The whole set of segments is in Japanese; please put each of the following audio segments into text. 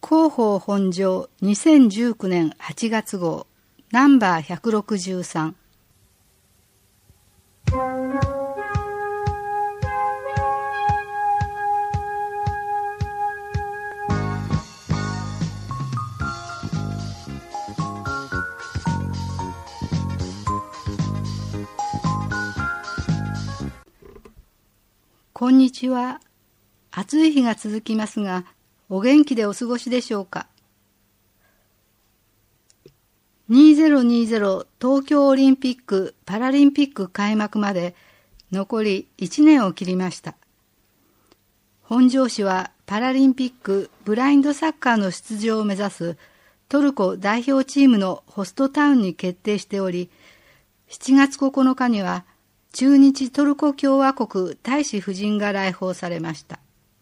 広報本庄2019年8月号ナンバー163。こんにちは。暑い日が続きますが、お元気でお過ごしでしょうか。2020東京オリンピック・パラリンピック開幕まで残り1年を切りました。本庄市はパラリンピックブラインドサッカーの出場を目指すトルコ代表チームのホストタウンに決定しており、7月9日には駐日トルコ共和国大使夫人が来訪されました。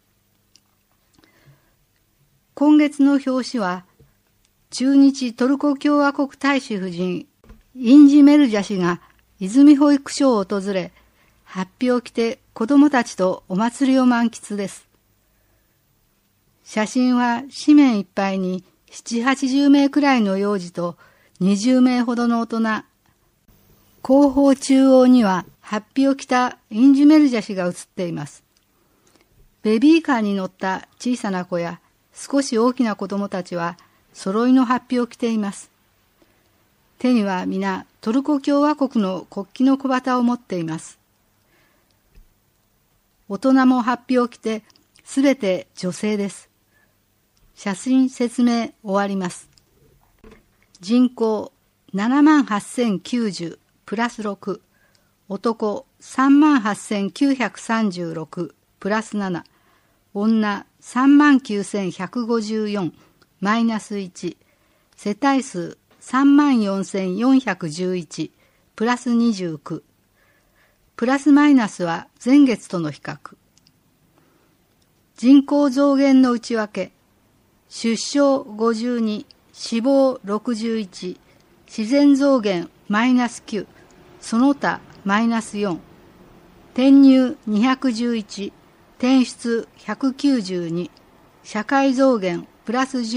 今月の表紙は、駐日トルコ共和国大使夫人インジメルジャ氏が泉保育所を訪れ、法被を着て子供たちとお祭りを満喫です。写真は紙面いっぱいに7、80名くらいの幼児と20名ほどの大人。後方中央には法被を着たインジメルジャ氏が写っています。ベビーカーに乗った小さな子や少し大きな子供たちは揃いの法被を着ています。手には皆トルコ共和国の国旗の小旗を持っています。大人も法被を着てすべて女性です。写真説明終わります。人口78,090プラス6、男38,936プラス7、女39,154マイナス1、世帯数34,411プラス29、プラスマイナスは前月との比較。人口増減の内訳、出生52、死亡61、自然増減マイナス9、その他マイナス4、転入211、転出192、社会増減プラス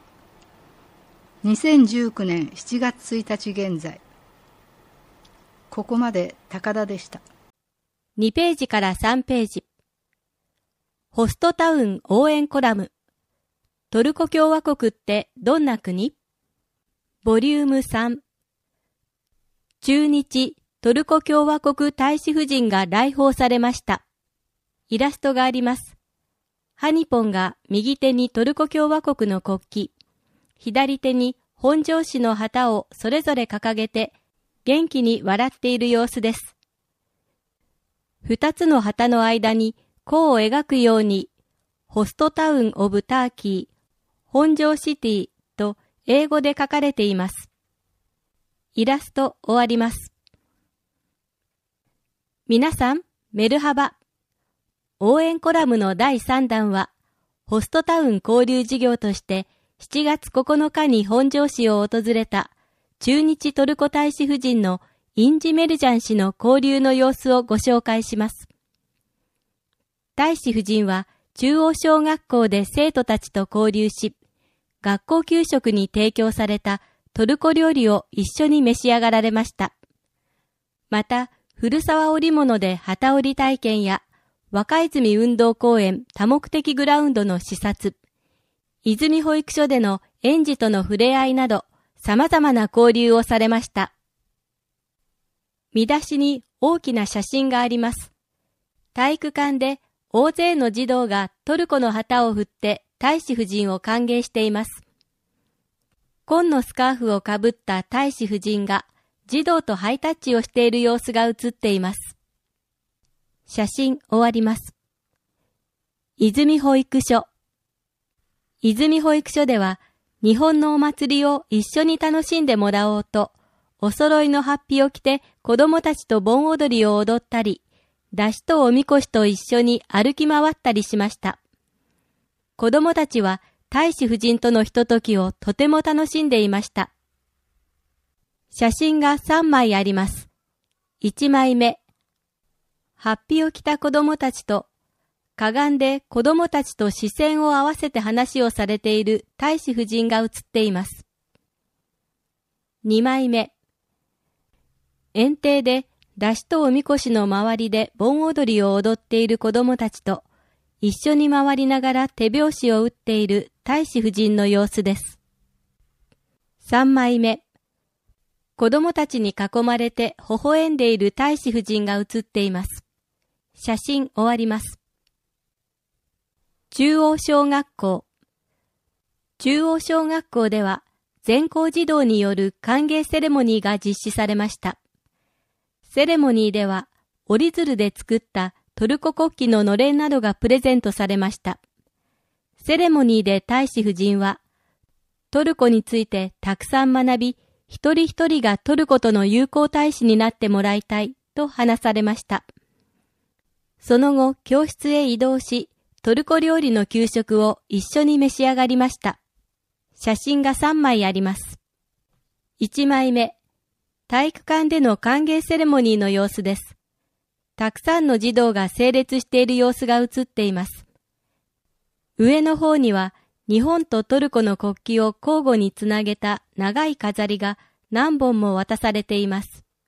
19、2019年7月1日現在。ここまで高田でした。 2ページから3ページ。ホストタウン応援コラム。トルコ共和国ってどんな国？ボリューム3。駐日トルコ共和国大使夫人が来訪されました。イラストがあります。ハニポンが右手にトルコ共和国の国旗、左手に本庄市の旗をそれぞれ掲げて元気に笑っている様子です。二つの旗の間に弧を描くように、ホストタウン・オブ・ターキー、本庄シティと英語で書かれています。イラスト終わります。皆さん、メルハバ。応援コラムの第3弾は、ホストタウン交流事業として7月9日に本庄市を訪れた駐日トルコ大使夫人のインジメルジャン氏の交流の様子をご紹介します。大使夫人は中央小学校で生徒たちと交流し、学校給食に提供されたトルコ料理を一緒に召し上がられました。また、古沢織物で旗織り体験や若泉運動公園多目的グラウンドの視察、泉保育所での園児との触れ合いなど様々な交流をされました。見出しに大きな写真があります。体育館で大勢の児童がトルコの旗を振って大使夫人を歓迎しています。紺のスカーフをかぶった大使夫人が児童とハイタッチをしている様子が写っています。写真終わります。泉保育所。泉保育所では日本のお祭りを一緒に楽しんでもらおうと、お揃いの法被を着て子供たちと盆踊りを踊ったり、山車とおみこしと一緒に歩き回ったりしました。子供たちは大使夫人とのひとときをとても楽しんでいました。写真が3枚あります。1枚目。法被を着た子供たちと、 かがんで子供たちと視線を合わせて話をされている大使夫人が写っています。2枚目。園庭で山車とおみこしの周りで盆踊りを踊っている子供たちと一緒に回りながら手拍子を打っている大使夫人の様子です。3枚目。子供たちに囲まれて微笑んでいる大使夫人が写っています。写真終わります。中央小学校。中央小学校では全校児童による歓迎セレモニーが実施されました。セレモニーでは折り鶴で作ったトルコ国旗ののれんなどがプレゼントされました。セレモニーで大使夫人はトルコについてたくさん学び、一人一人がトルコとの友好大使になってもらいたいと話されました。その後、教室へ移動し、トルコ料理の給食を一緒に召し上がりました。写真が3枚あります。1枚目、体育館での歓迎セレモニーの様子です。たくさんの児童が整列している様子が写っています。上の方には、日本とトルコの国旗を交互につなげた長い飾りが何本も渡されています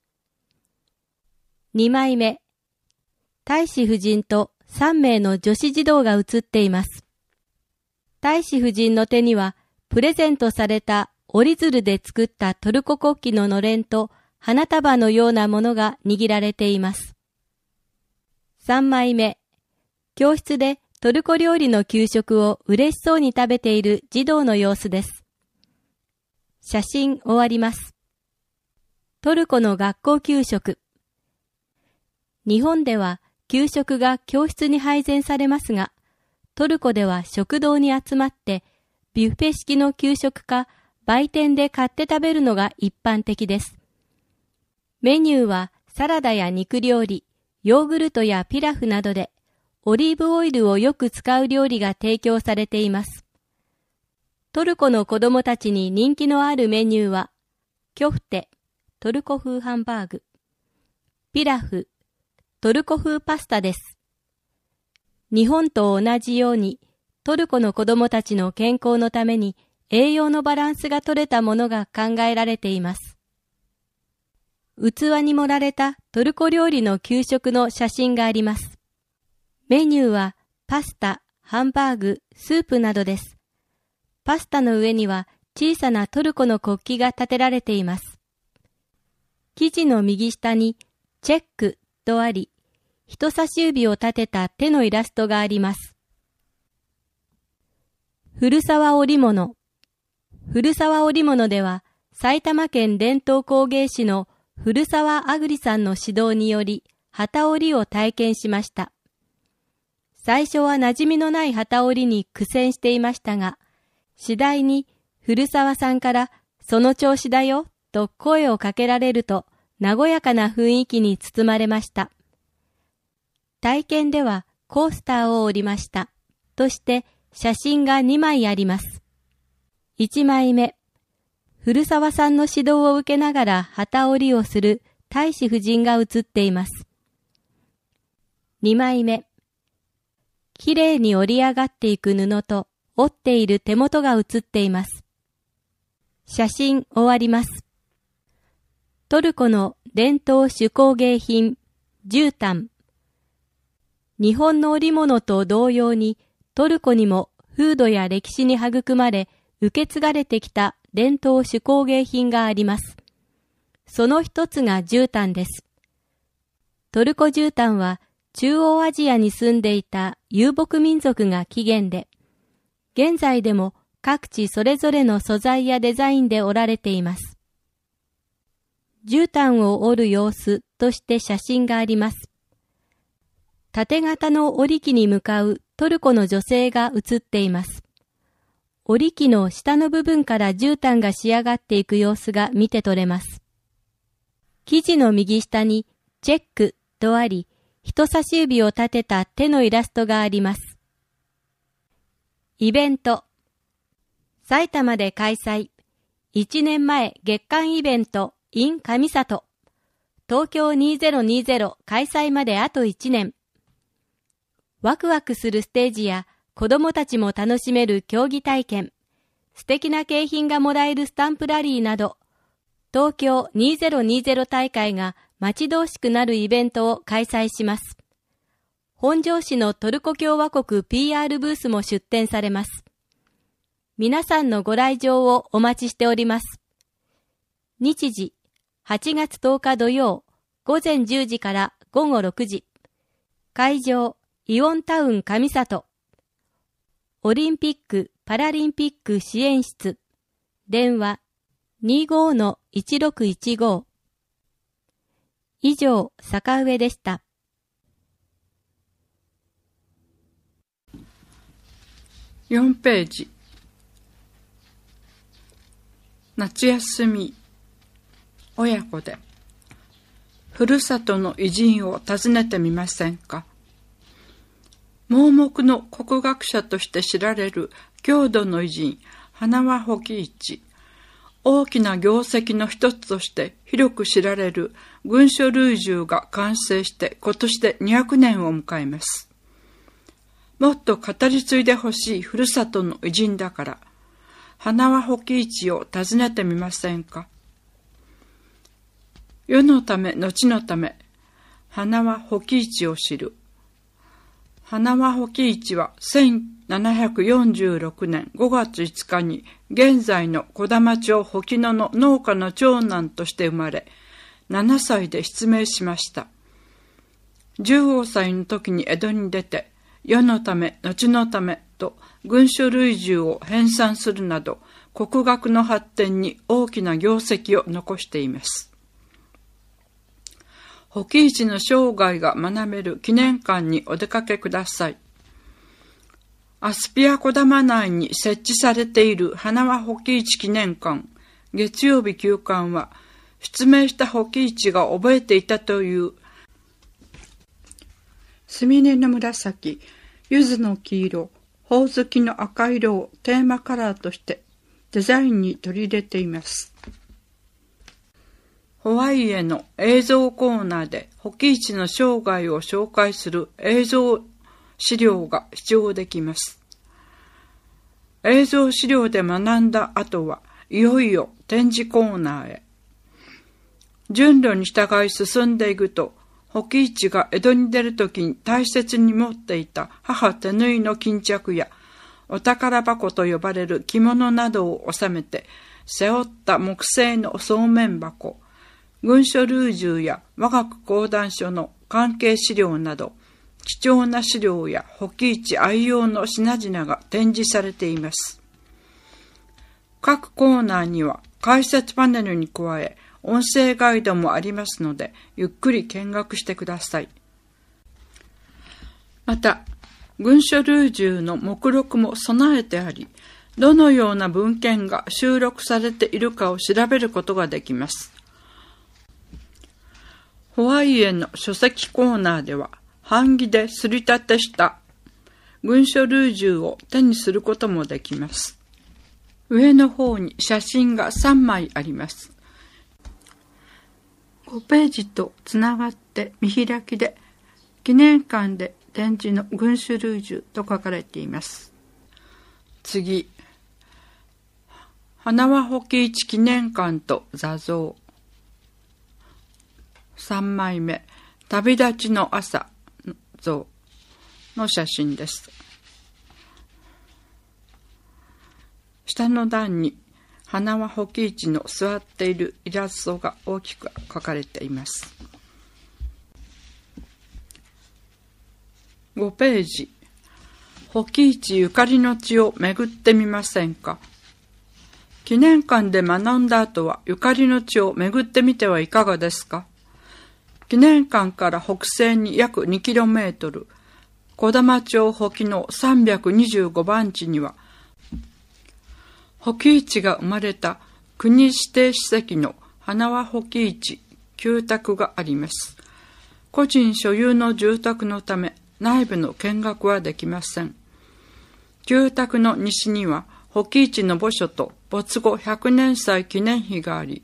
。2枚目、大使夫人と3名の女子児童が写っています。大使夫人の手にはプレゼントされた折り鶴で作ったトルコ国旗ののれんと花束のようなものが握られています。3枚目、教室でトルコ料理の給食を嬉しそうに食べている児童の様子です。写真終わります。トルコの学校給食。日本では給食が教室に配膳されますが、トルコでは食堂に集まってビュッフェ式の給食か売店で買って食べるのが一般的です。メニューはサラダや肉料理、ヨーグルトやピラフなどで、オリーブオイルをよく使う料理が提供されています。トルコの子供たちに人気のあるメニューは、キョフテ、トルコ風ハンバーグ、ピラフ、トルコ風パスタです。日本と同じように、トルコの子供たちの健康のために栄養のバランスが取れたものが考えられています。器に盛られたトルコ料理の給食の写真があります。メニューはパスタ、ハンバーグ、スープなどです。パスタの上には小さなトルコの国旗が立てられています。生地の右下にチェックとあり、人差し指を立てた手のイラストがあります。古沢織物。古沢織物では埼玉県伝統工芸士の古沢あぐりさんの指導により機織りを体験しました。最初は馴染みのない機織りに苦戦していましたが、次第に古沢さんからその調子だよと声をかけられると和やかな雰囲気に包まれました。体験ではコースターを織りましたとして写真が2枚あります。1枚目、古沢さんの指導を受けながら機織りをする大使夫人が写っています。2枚目、きれいに織り上がっていく布と織っている手元が写っています。写真終わります。トルコの伝統手工芸品、絨毯。日本の織物と同様にトルコにも風土や歴史に育まれ受け継がれてきた伝統手工芸品があります。その一つが絨毯です。トルコ絨毯は中央アジアに住んでいた遊牧民族が起源で、現在でも各地それぞれの素材やデザインで織られています。絨毯を織る様子として写真があります。縦型の織り機に向かうトルコの女性が写っています。織り機の下の部分から絨毯が仕上がっていく様子が見て取れます。生地の右下にチェックとあり、人差し指を立てた手のイラストがあります。イベント。埼玉で開催。1年前月間イベント in 上里。東京2020開催まであと1年。 ワクワクするステージや子供たちも楽しめる競技体験、素敵な景品がもらえるスタンプラリーなど、東京2020大会が待ち遠しくなるイベントを開催します。本庄市のトルコ共和国 PR ブースも出展されます。皆さんのご来場をお待ちしております。日時、8月10日土曜、午前10時から午後6時。会場、イオンタウン上里。オリンピック・パラリンピック支援室。電話、25-1615。以上、坂上でした。 4ページ。夏休み、親子で、ふるさとの偉人を訪ねてみませんか。盲目の国学者として知られる郷土の偉人、花輪保喜一。大きな業績の一つとして広く知られる群書類従が完成して今年で200年を迎えます。もっと語り継いでほしいふるさとの偉人だから、花輪保喜一を訪ねてみませんか。世のため、後のため、花輪保喜一を知る。花輪保喜一は1746年5月5日に現在の児玉町保木野の農家の長男として生まれ、7歳で失明しました。15歳の時に江戸に出て、世のため、後のためと群書類従を編纂するなど、国学の発展に大きな業績を残しています。保喜一の生涯が学べる記念館にお出かけください。アスピア児玉内に設置されている花輪保喜一記念館、月曜日休館は、失明した保喜一が覚えていたという、スミレの紫、柚子の黄色、ほおずきの赤色をテーマカラーとしてデザインに取り入れています。ホワイエの映像コーナーで保喜一の生涯を紹介する映像資料が視聴できます。映像資料で学んだ後はいよいよ展示コーナーへ。順路に従い進んでいくと、保喜一が江戸に出るときに大切に持っていた母手縫いの巾着やお宝箱と呼ばれる着物などを収めて背負った木製のそうめん箱、群書類従や我が国講談書の関係資料など、貴重な資料や保喜一愛用の品々が展示されています。各コーナーには解説パネルに加え、音声ガイドもありますので、ゆっくり見学してください。また、群書類従の目録も備えてあり、どのような文献が収録されているかを調べることができます。ホワイエの書籍コーナーでは、版木ですりたてした群書類従を手にすることもできます。上の方に写真が3枚あります。5ページとつながって見開きで、記念館で展示の群書類従と書かれています。次、花輪保喜一記念館と座像。3枚目、旅立ちの朝像の写真です。下の段に花輪保喜一の座っているイラストが大きく描かれています。5ページ、保喜一ゆかりの地を巡ってみませんか。記念館で学んだ後はゆかりの地を巡ってみてはいかがですか。記念館から北西に約 2km、児玉町保木の325番地には、保喜一が生まれた国指定史跡の花輪保喜一旧宅があります。個人所有の住宅のため内部の見学はできません。旧宅の西には保喜一の墓所と没後100年祭記念碑があり、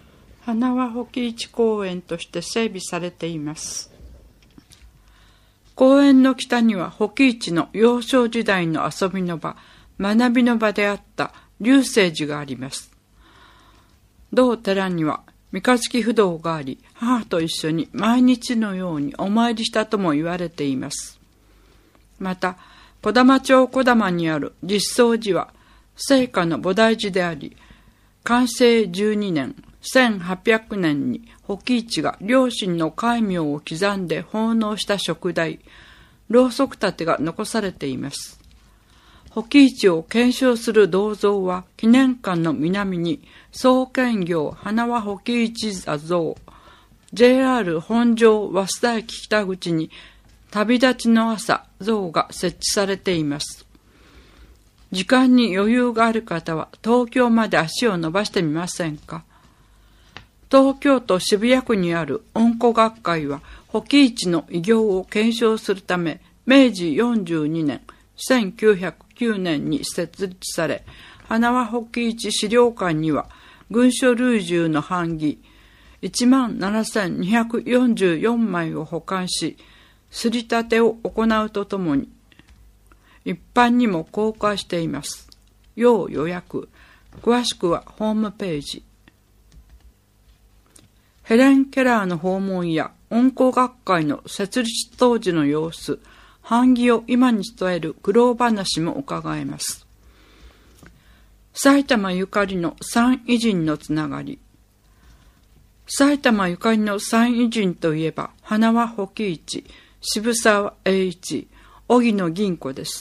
花輪保喜一公園として整備されています。 公園の北には保木市の幼少時代の遊びの場、学びの場であった龍星寺があります。同寺には三日月不動があり、母と一緒に毎日のようにお参りしたとも言われています。また、児玉町児玉にある実相寺は、聖火の菩提寺であり、寛政12年、1800年に保木市が両親の戒名を刻んで奉納した燭台、ろうそく立てが残されています。保木市を継承する銅像は、記念館の南に、創建業花輪保木市座像、JR 本庄早稲田駅北口に、旅立ちの朝像が設置されています。時間に余裕がある方は東京まで足を伸ばしてみませんか。東京都渋谷区にある恩古学会は保木市の偉業を継承するため、明治42年、1909年に設立され、花輪保木市資料館には軍書類従の版木 17,244 枚を保管し、すり立てを行うとともに、一般にも公開しています。要予約。詳しくはホームページ。ヘレン・ケラーの訪問や恩古学会の設立当時の様子、版木を今に伝える苦労話も伺えます。埼玉ゆかりの三偉人のつながり。埼玉ゆかりの三偉人といえば、花輪保木市、渋沢栄一、荻野銀子です。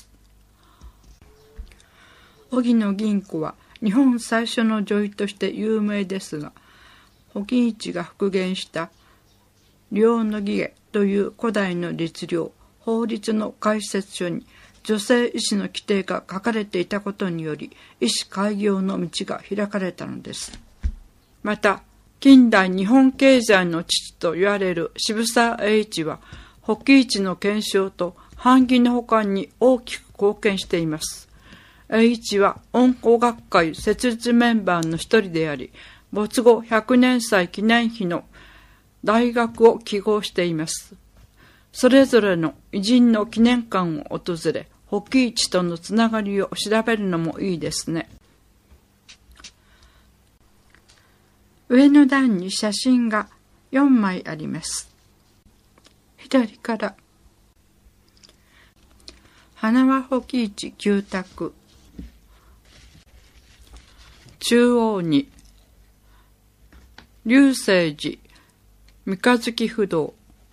荻野銀子は日本最初の女医として有名ですが、保木市が復元した両の儀下という古代の律令、法律の解説書に女性医師の規定が書かれていたことにより、医師開業の道が開かれたのです。また、近代日本経済の父と言われる渋沢栄一は、保木市の検証と版木の保管に大きく貢献しています。栄一は恩古学会設立メンバーの一人であり、没後100年祭記念碑の大学を揮毫しています。それぞれの偉人の記念館を訪れ、保木市とのつながりを調べるのもいいですね。上の段に写真が4枚あります。左から花輪保木市旧宅、中央に龍星寺三日月不動、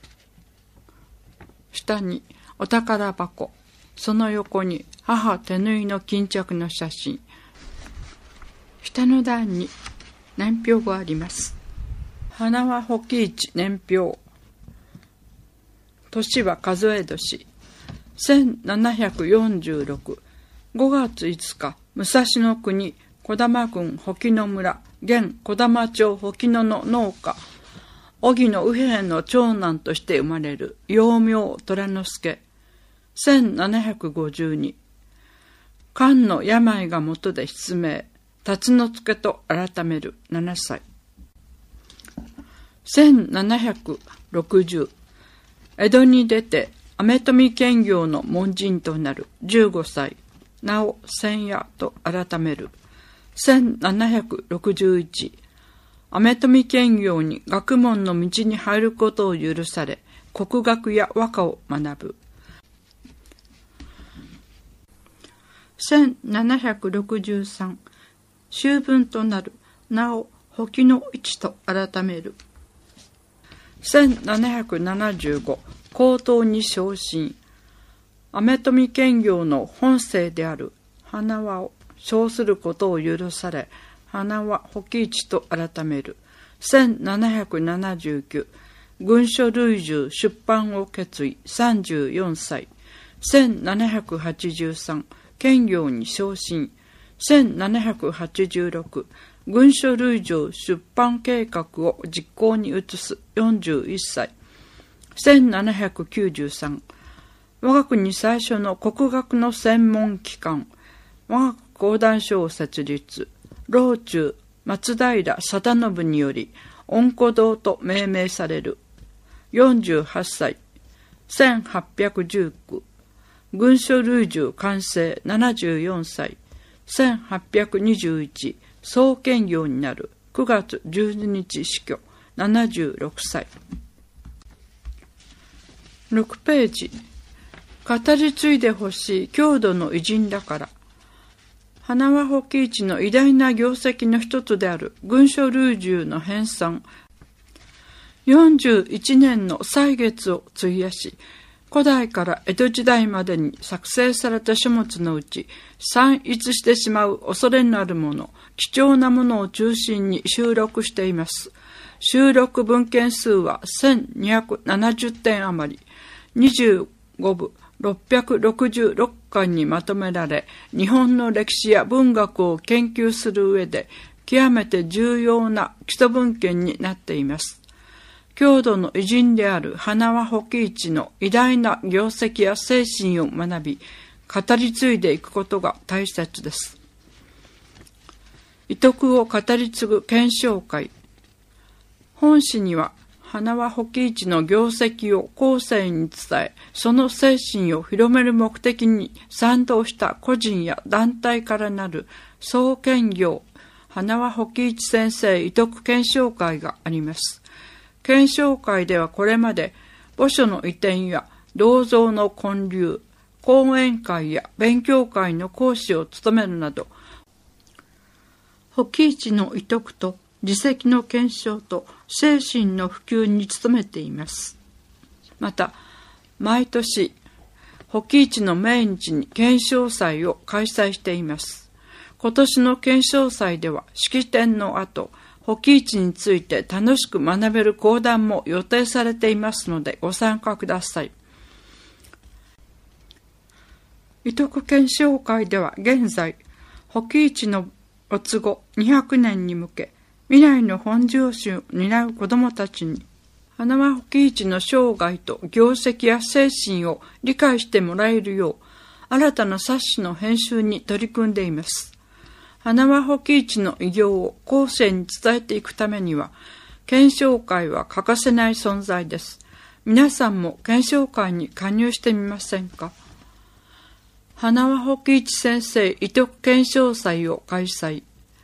下にお宝箱、その横に母手縫いの巾着の写真、下の段に年表があります。花輪保木市年表、年は数え年、1746、5月5日、武蔵野国、児玉郡保木野村、現児玉町保木野の農家、荻野右兵の長男として生まれる幼名虎之助、1752、肝の病が元で失明、辰之助と改める7歳。1760、江戸に出て飴富検業の門人となる15歳、なお千夜と改める。1761、飴富検業に学問の道に入ることを許され、国学や和歌を学ぶ。1763、秋分となる、なお保木の市と改める。1775、高等に昇進、飴富検業の本姓である花輪を称することを許され、花輪保木市と改める。1779、軍書類従出版を決意、34歳。1783、検業に昇進。1786、軍書類従出版計画を実行に移す、41歳。1793、我が国最初の国学の専門機関、我が講談所を設立。老中松平定信により恩古堂と命名される。48歳。 1819、軍書類従完成74歳、1821、総検校になる9月12日死去76歳。6ページ、語り継いでほしい郷土の偉人だから。花輪保喜一の偉大な業績の一つである軍書類従の編纂、41年の歳月を費やし、古代から江戸時代までに作成された書物のうち、散逸してしまう恐れのあるもの、貴重なものを中心に収録しています。収録文献数は1270点余り、25部666巻にまとめられ、日本の歴史や文学を研究する上で極めて重要な基礎文献になっています。郷土の偉人である花輪保喜一の偉大な業績や精神を学び、語り継いでいくことが大切です。遺徳を語り継ぐ検証会。本誌には花輪保喜一の業績を後世に伝え、その精神を広める目的に賛同した個人や団体からなる総検校花輪保喜一先生遺徳検証会があります。検証会ではこれまで墓所の移転や銅像の建立、講演会や勉強会の講師を務めるなど、保喜一の遺徳と自責の検証と精神の普及に努めています。また、毎年、保喜一の命日に検証祭を開催しています。今年の検証祭では、式典の後、保喜一について楽しく学べる講談も予定されていますのでご参加ください。遺徳検証会では現在、保喜一の没後200年に向け、未来の本上司を担う子どもたちに、花輪保喜一の生涯と業績や精神を理解してもらえるよう、新たな冊子の編集に取り組んでいます。花輪保喜一の偉業を後世に伝えていくためには、検証会は欠かせない存在です。皆さんも検証会に加入してみませんか。花輪保喜一先生遺徳検証祭を開催。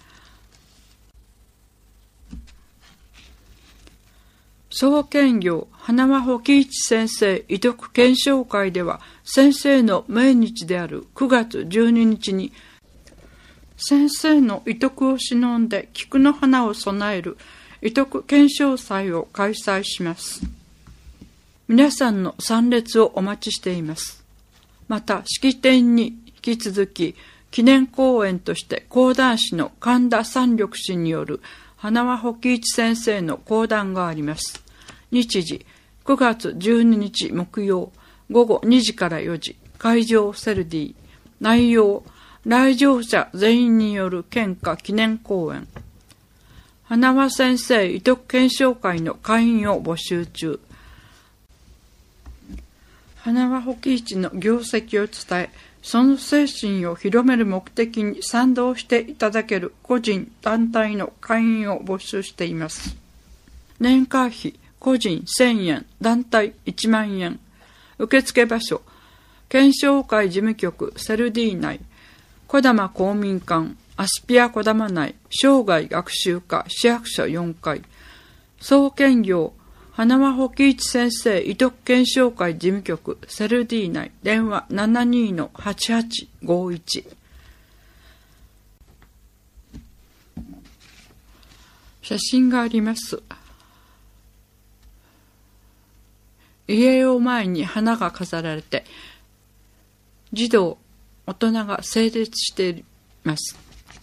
総検校花輪保喜一先生遺徳検証会では、先生の命日である9月12日に、先生の遺徳を偲んで菊の花を備える遺徳検証祭を開催します。皆さんの参列をお待ちしています。また、式典に引き続き、記念講演として講談師の神田三緑氏による花輪保喜一先生の講談があります。日時、9月12日木曜、午後2時から4時、会場セルディ。内容、来場者全員による献花記念講演。花輪先生遺徳検証会の会員を募集中。花輪保喜一の業績を伝え、その精神を広める目的に賛同していただける個人、団体の会員を募集しています。年会費、個人1000円、団体1万円。受付場所、検証会事務局セルディ内、児玉公民館、アスピア児玉内、生涯学習課市役所4階。総検校花輪保喜一先生遺徳検証会事務局セルディ内、電話 72-8851。 写真があります。遺影を前に花が飾られて、児童、大人が整列しています。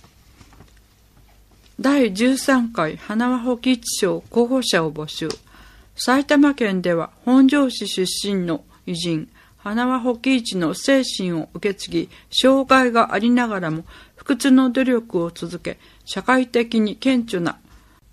第13回花輪保喜一賞候補者を募集。埼玉県では本庄市出身の偉人、花輪保喜一の精神を受け継ぎ、障害がありながらも不屈の努力を続け、社会的に顕著な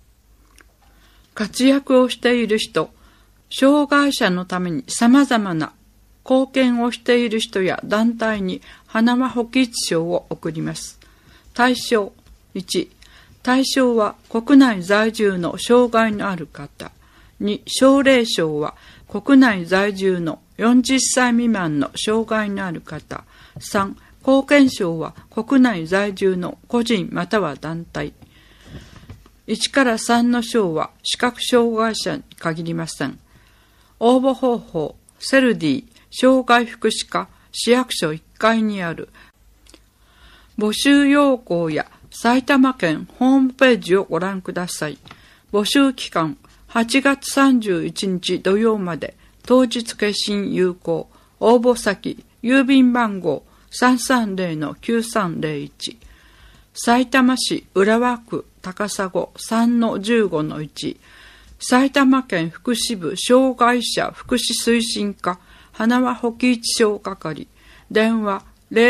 活躍をしている人、障害者のために様々な貢献をしている人や団体に花輪保喜一賞を贈ります。対象1、対象は国内在住の障害のある方。2、奨励賞は国内在住の 40歳未満の障害のある方。3、貢献賞は国内在住の個人または団体。1から3の賞は視覚障害者に限りません。応募方法、セルディ障害福祉課市役所1階にある募集要項や埼玉県ホームページをご覧ください。募集期間8月31日土曜まで、当日決心有効。応募先、郵便番号 330-9301。さいたま市浦和区高砂 3-15-1。埼玉県福祉部障害者福祉推進課花輪保木市小係。電話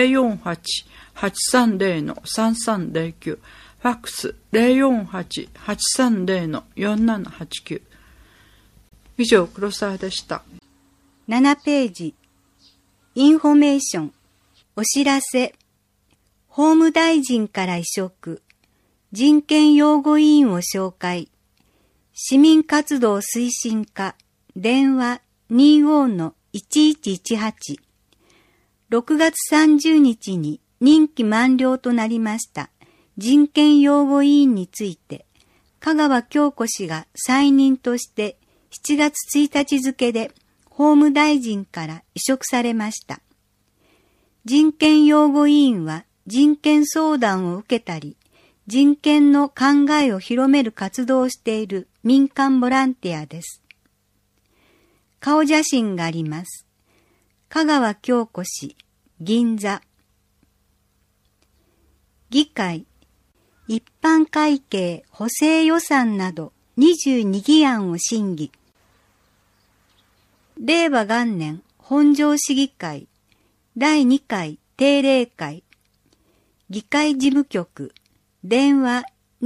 048-830-3309。ファックス 048-830-4789。以上、黒沢でした。 7ページ。インフォメーション。お知らせ。法務大臣から委嘱。人権擁護委員を紹介。市民活動推進課。電話 25-1118。6月30日に任期満了となりました人権擁護委員について、香川京子氏が再任として7月1日付で法務大臣から委嘱されました。人権擁護委員は人権相談を受けたり、人権の考えを広める活動をしている民間ボランティアです。顔写真があります。香川京子氏、銀座。議会、一般会計補正予算など22議案を審議。令和元年本庄市議会第2回定例会。議会事務局、電話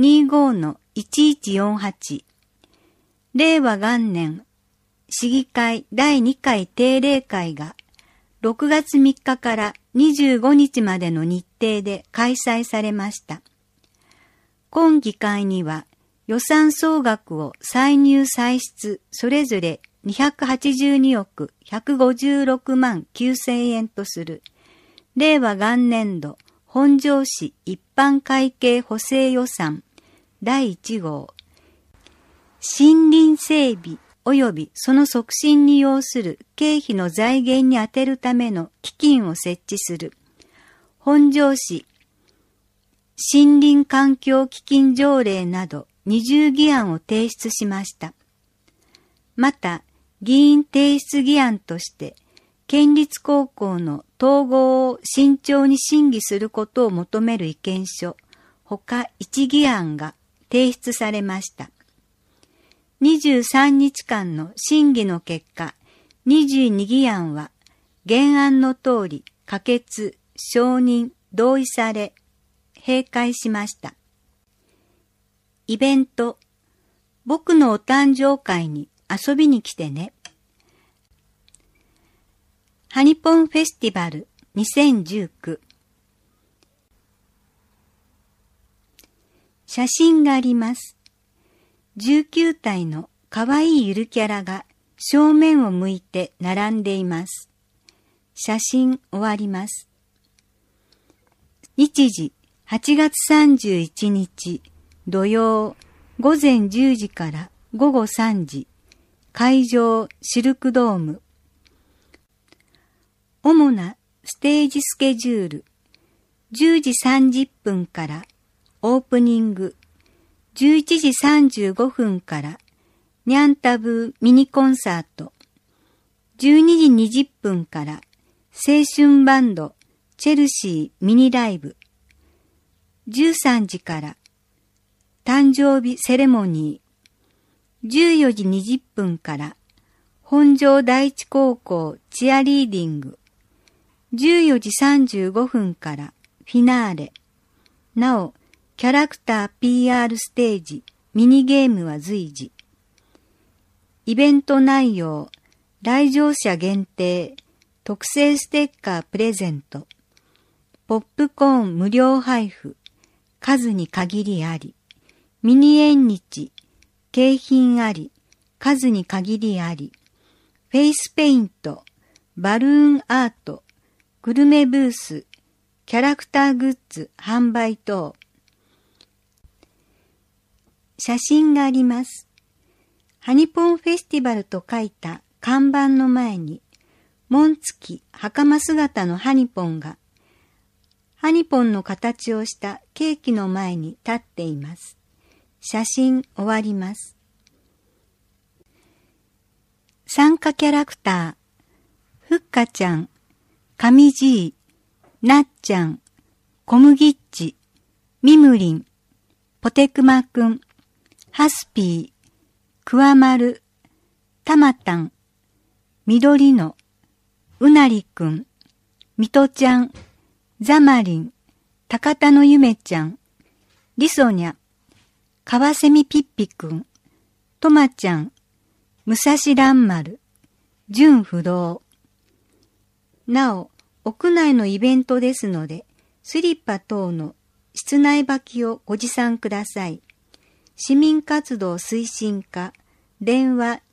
25-1148。令和元年市議会第2回定例会が6月3日から25日までの日程で開催されました。今議会には予算総額を歳入歳出それぞれ282億156万9000円とする令和元年度本庄市一般会計補正予算第1号森林整備及びその促進に要する経費の財源に充てるための基金を設置する本庄市森林環境基金条例など20議案を提出しました。また、議員提出議案として、県立高校の統合を慎重に審議することを求める意見書、ほか1議案が提出されました。23日間の審議の結果、22議案は原案の通り可決、承認、同意され、閉会しました。イベント、僕のお誕生会に遊びに来てね。ハニポンフェスティバル2019。写真があります。19体のかわいいゆるキャラが正面を向いて並んでいます。写真終わります。日時8月31日土曜午前10時から午後3時会場シルクドーム。主なステージスケジュール10時30分からオープニング11時35分からニャンタブーミニコンサート12時20分から青春バンドチェルシーミニライブ13時から誕生日セレモニー14時20分から本庄第一高校チアリーディング14時35分からフィナーレ。なお、キャラクター PR ステージ、ミニゲームは随時。イベント内容、来場者限定、特製ステッカープレゼント、ポップコーン無料配布、数に限りあり、ミニ縁日、景品あり、数に限りあり、フェイスペイント、 バルーンアート、グルメブース、キャラクターグッズ販売等。写真があります。ハニポンフェスティバルと書いた看板の前に、紋付き袴姿のハニポンが、ハニポンの形をしたケーキの前に立っています。写真終わります。参加キャラクター、ふっかちゃん、かみじい、なっちゃん、こむぎっち、みむりん、ぽてくまくん、ハスピー、くわまる、たまたん、みどりの、うなりくん、みとちゃん、ざまりん、たかたのゆめちゃん、りそにゃ、かわせみぴっぴくん、とまちゃん、むさしらんまる、じゅん不動。なお、屋内のイベントですので、スリッパ等の室内履きをご持参ください。市民活動推進課、電話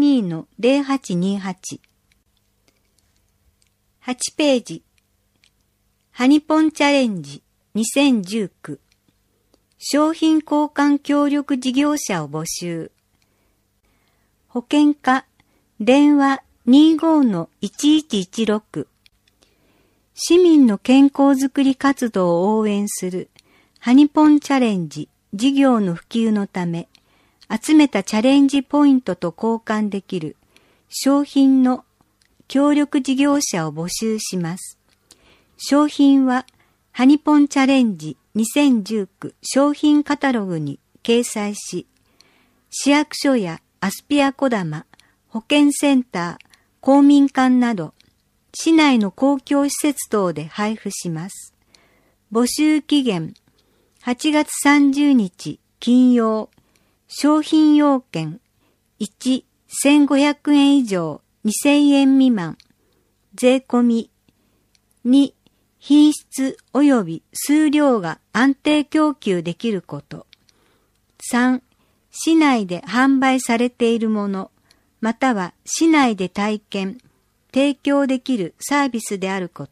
22-0828。8ページ。ハニポンチャレンジ2019。商品交換協力事業者を募集。保険課、電話 25-1116。市民の健康づくり活動を応援するハニポンチャレンジ事業の普及のため、集めたチャレンジポイントと交換できる商品の協力事業者を募集します。商品はハニポンチャレンジ2019商品カタログに掲載し、市役所やアスピアこだま、保健センター、公民館など、市内の公共施設等で配布します。募集期限、8月30日金曜。商品要件、1、1500円以上2000円未満、税込み。2、品質及び数量が安定供給できること。3、市内で販売されているもの、または市内で体験、提供できるサービスであること。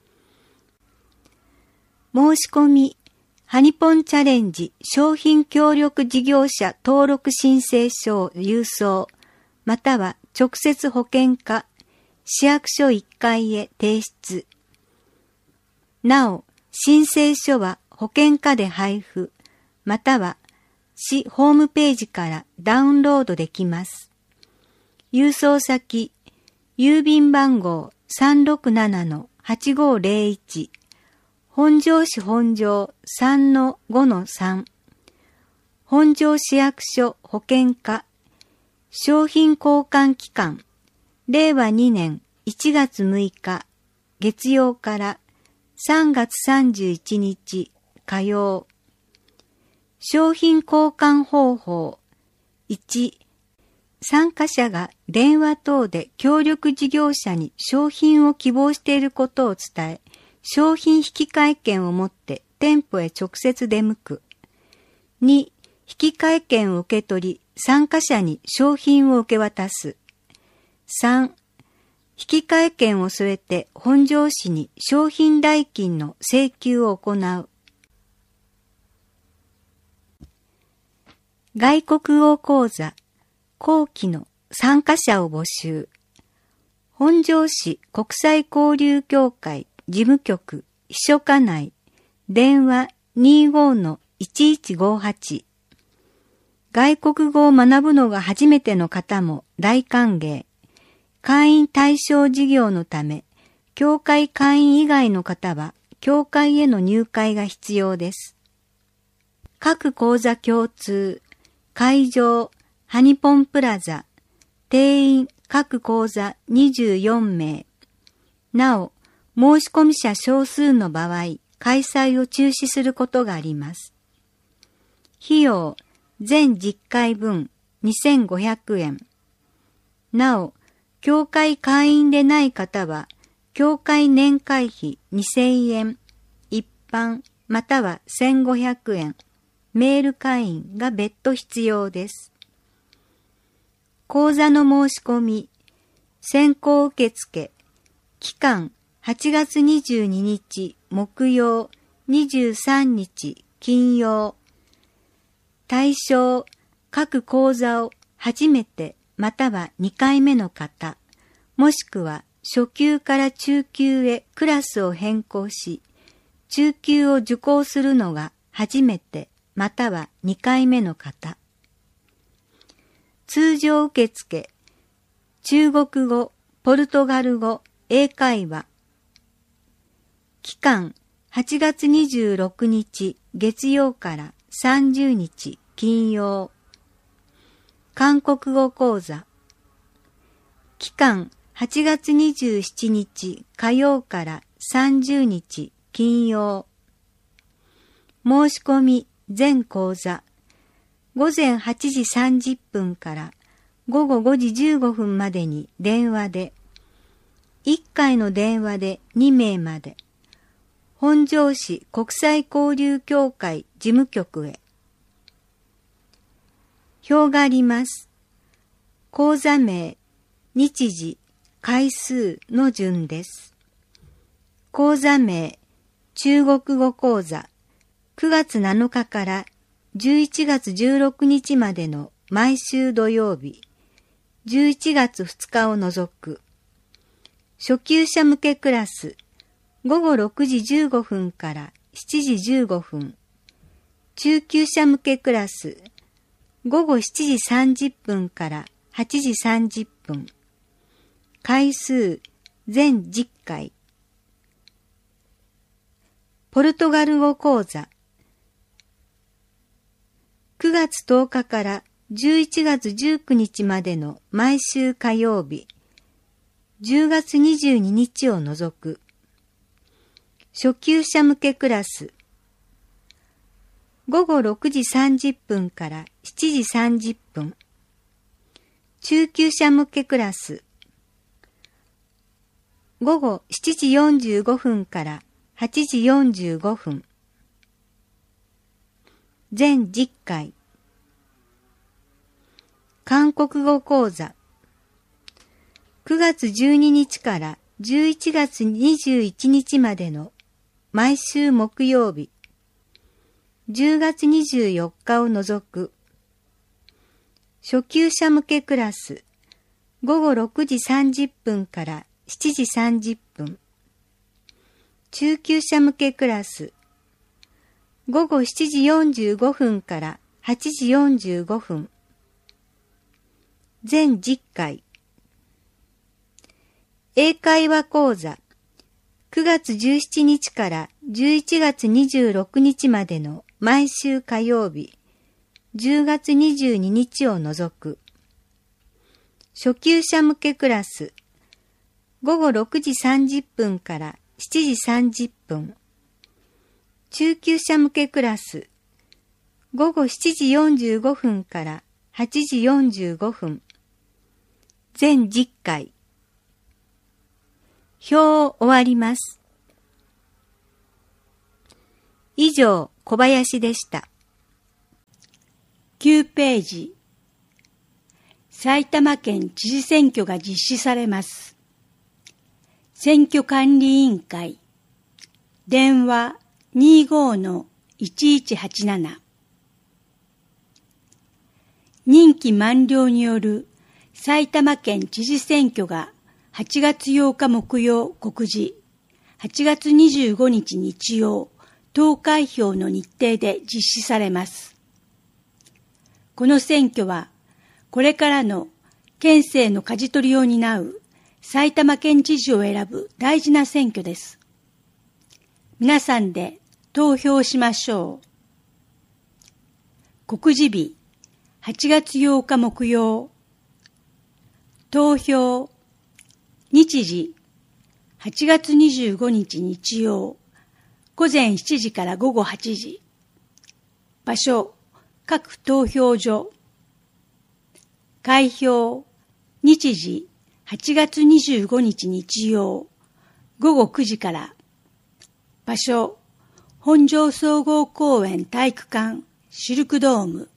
申し込み、ハニポンチャレンジ商品協力事業者登録申請書を郵送、または直接保険課、市役所1階へ提出。なお、申請書は保険課で配布、または市ホームページからダウンロードできます。郵送先、郵便番号 367-8501、本庄市本庄 3-5-3、本庄市役所保険課、商品交換期間、令和2年1月6日、月曜から3月31日、火曜。商品交換方法、1、参加者が電話等で協力事業者に商品を希望していることを伝え、商品引換券を持って店舗へ直接出向く。2、引換券を受け取り、参加者に商品を受け渡す。3、引換券を添えて本庄市に商品代金の請求を行う。外国語講座、後期の参加者を募集。本庄市国際交流協会事務局秘書課内、電話 25-1158。外国語を学ぶのが初めての方も大歓迎。会員対象事業のため、協会会員以外の方は、協会への入会が必要です。各講座共通、会場、ハニポンプラザ、定員各講座24名。なお、申し込み者少数の場合、開催を中止することがあります。費用、全10回分2500円。なお、協会会員でない方は、協会年会費2000円、一般または1500円、メール会員が別途必要です。講座の申し込み、先行受付期間8月22日木曜、23日金曜。対象、各講座を初めてまたは2回目の方、もしくは初級から中級へクラスを変更し、中級を受講するのが初めてまたは2回目の方。通常受付、中国語、ポルトガル語、英会話。期間8月26日月曜から30日金曜。韓国語講座。期間8月27日火曜から30日金曜。申し込み全講座。午前8時30分から午後5時15分までに電話で、1回の電話で2名まで。本庄市国際交流協会事務局へ。表があります。講座名、日時、回数の順です。講座名、中国語講座、9月7日から11月16日までの毎週土曜日、11月2日を除く。初級者向けクラス、午後6時15分から7時15分。中級者向けクラス、午後7時30分から8時30分。回数、全10回。ポルトガル語講座。9月10日から11月19日までの毎週火曜日、10月22日を除く。初級者向けクラス。午後6時30分から7時30分。中級者向けクラス。午後7時45分から8時45分。全10回。韓国語講座。9月12日から11月21日までの毎週木曜日。10月24日を除く。初級者向けクラス。午後6時30分から7時30分。中級者向けクラス。午後7時45分から8時45分。全10回。英会話講座。9月17日から11月26日までの毎週火曜日、10月22日を除く。初級者向けクラス。午後6時30分から7時30分。中級者向けクラス。午後7時45分から8時45分。全10回。表を終わります。以上、小林でした。 9ページ。埼玉県知事選挙が実施されます。選挙管理委員会。電話 25-1187。任期満了による埼玉県知事選挙が8月8日木曜告示、8月25日日曜、投開票の日程で実施されます。この選挙は、これからの県政の舵取りを担う埼玉県知事を選ぶ大事な選挙です。皆さんで投票しましょう。告示日、8月8日木曜。投票、日時、8月25日日曜、午前7時から午後8時。場所、各投票所。開票、日時、8月25日日曜、午後9時から。場所、本庄総合公園体育館、シルクドーム。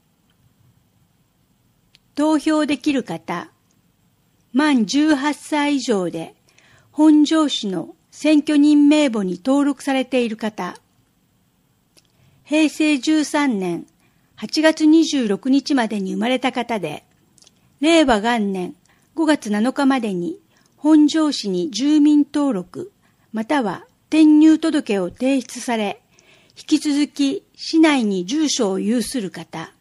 投票できる方、満18歳以上で、 本庄市の選挙人名簿に登録されている方、平成13年8月26日までに生まれた方で、令和元年5月7日までに本庄市に住民登録または転入届を提出され、引き続き市内に住所を有する方、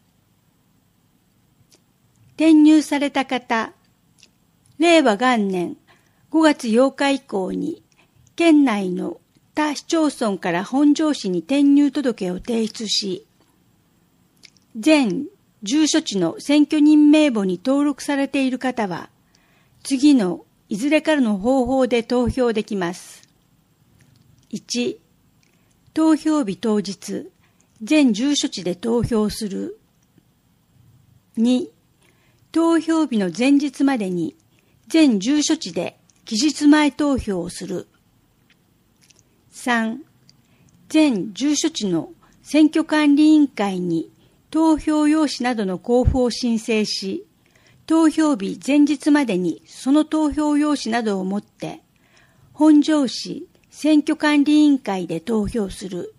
転入された方、令和元年5月8日以降に県内の他市町村から本庄市に転入届を提出し、全住所地の選挙人名簿に登録されている方は、次のいずれかの方法で投票できます。1、投票日当日、全住所地で投票する。2、投票日の前日までに全住所地で期日前投票をする。3、全住所地の選挙管理委員会に投票用紙などの交付を申請し、投票日前日までにその投票用紙などを持って、本庄市選挙管理委員会で投票する。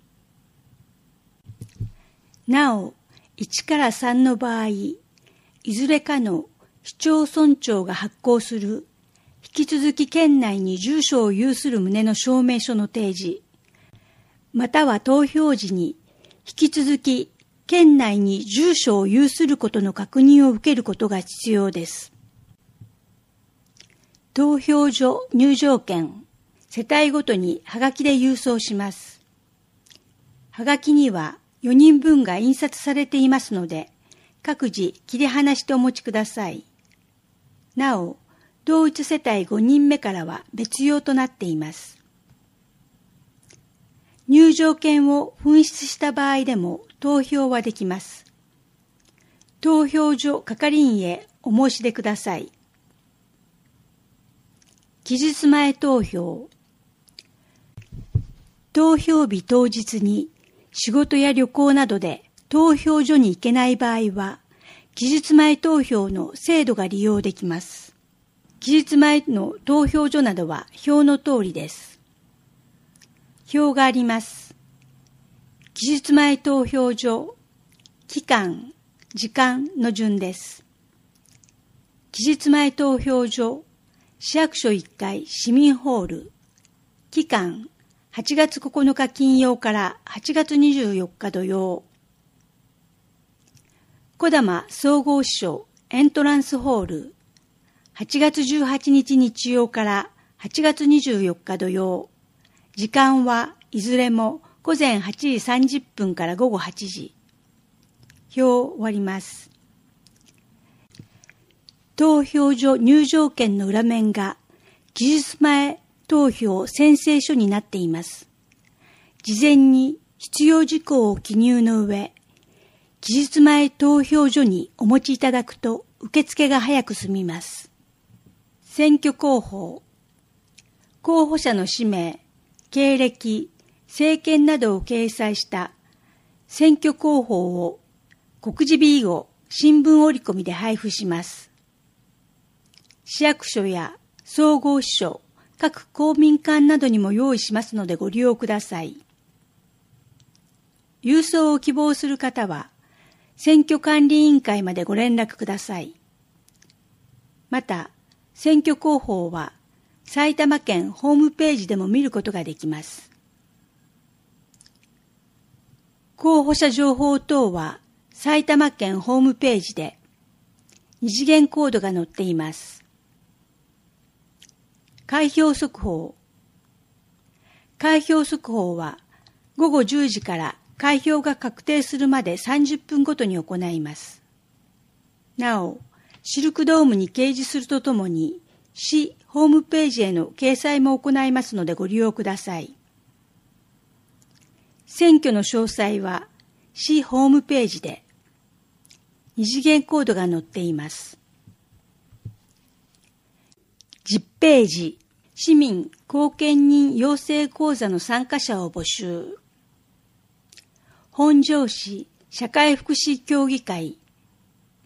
なお、1から3の場合、いずれかの市町村長が発行する、引き続き県内に住所を有する旨の証明書の提示、または投票時に引き続き県内に住所を有することの確認を受けることが必要です。投票所入場券、世帯ごとにはがきで郵送します。はがきには4人分が印刷されていますので、各自切り離してお持ちください。なお、同一世帯5人目からは別用となっています。入場券を紛失した場合でも投票はできます。投票所係員へお申し出ください。期日前投票。投票日当日に仕事や旅行などで投票所に行けない場合は、期日前投票の制度が利用できます。期日前の投票所などは表の通りです。表があります。期日前投票所、期間、時間の順です。期日前投票所、市役所1階市民ホール、期間、8月9日金曜から8月24日土曜。小玉総合支所エントランスホール、8月18日日曜から8月24日土曜。時間はいずれも午前8時30分から午後8時。表を終わります。投票所入場券の裏面が期日前投票宣誓書になっています。事前に必要事項を記入の上、期日前投票所にお持ちいただくと受付が早く済みます。選挙広報。候補者の氏名、経歴、政見などを掲載した選挙広報を告示日以後、新聞折り込みで配布します。市役所や総合支所、各公民館などにも用意しますのでご利用ください。郵送を希望する方は、選挙管理委員会までご連絡ください。また、選挙広報は、埼玉県ホームページでも見ることができます。候補者情報等は、埼玉県ホームページで、二次元コードが載っています。開票速報。開票速報は、午後10時から開票が確定するまで30分ごとに行います。なお、シルクドームに掲示するとともに、市ホームページへの掲載も行いますのでご利用ください。選挙の詳細は、市ホームページで、二次元コードが載っています。10ページ、市民後見人養成講座の参加者を募集。本庄市社会福祉協議会。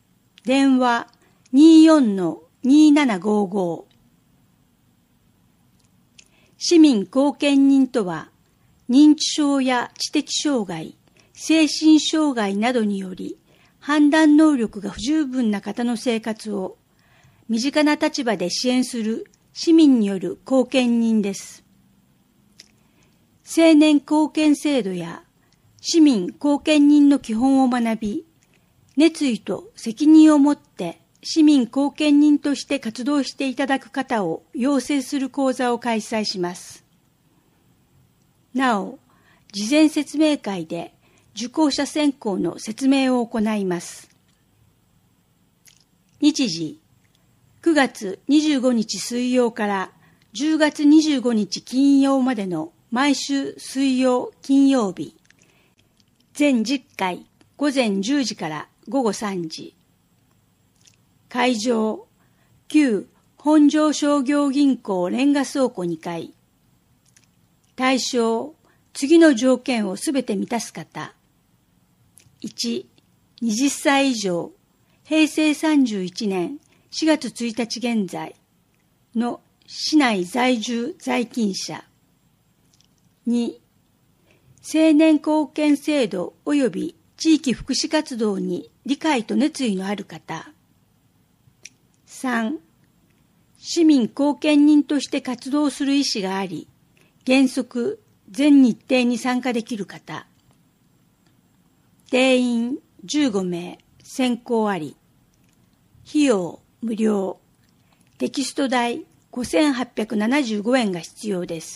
電話 24-2755。 市民後見人とは、認知症や知的障害、精神障害などにより、判断能力が不十分な方の生活を、身近な立場で支援する市民による後見人です。青年後見制度や市民後見人の基本を学び、熱意と責任を持って市民後見人として活動していただく方を養成する講座を開催します。なお、事前説明会で受講者選考の説明を行います。日時、9月25日水曜から10月25日金曜までの毎週水曜金曜日、全10回午前10時から午後3時。会場、旧本庄商業銀行レンガ倉庫2階。対象、次の条件をすべて満たす方。1、20歳以上、平成31年4月1日現在の市内在住在勤者。2、青年貢献制度及び地域福祉活動に理解と熱意のある方。3、市民貢献人として活動する意思があり、原則全日程に参加できる方。定員15名、選考あり。費用無料。テキスト代5,875円が必要です。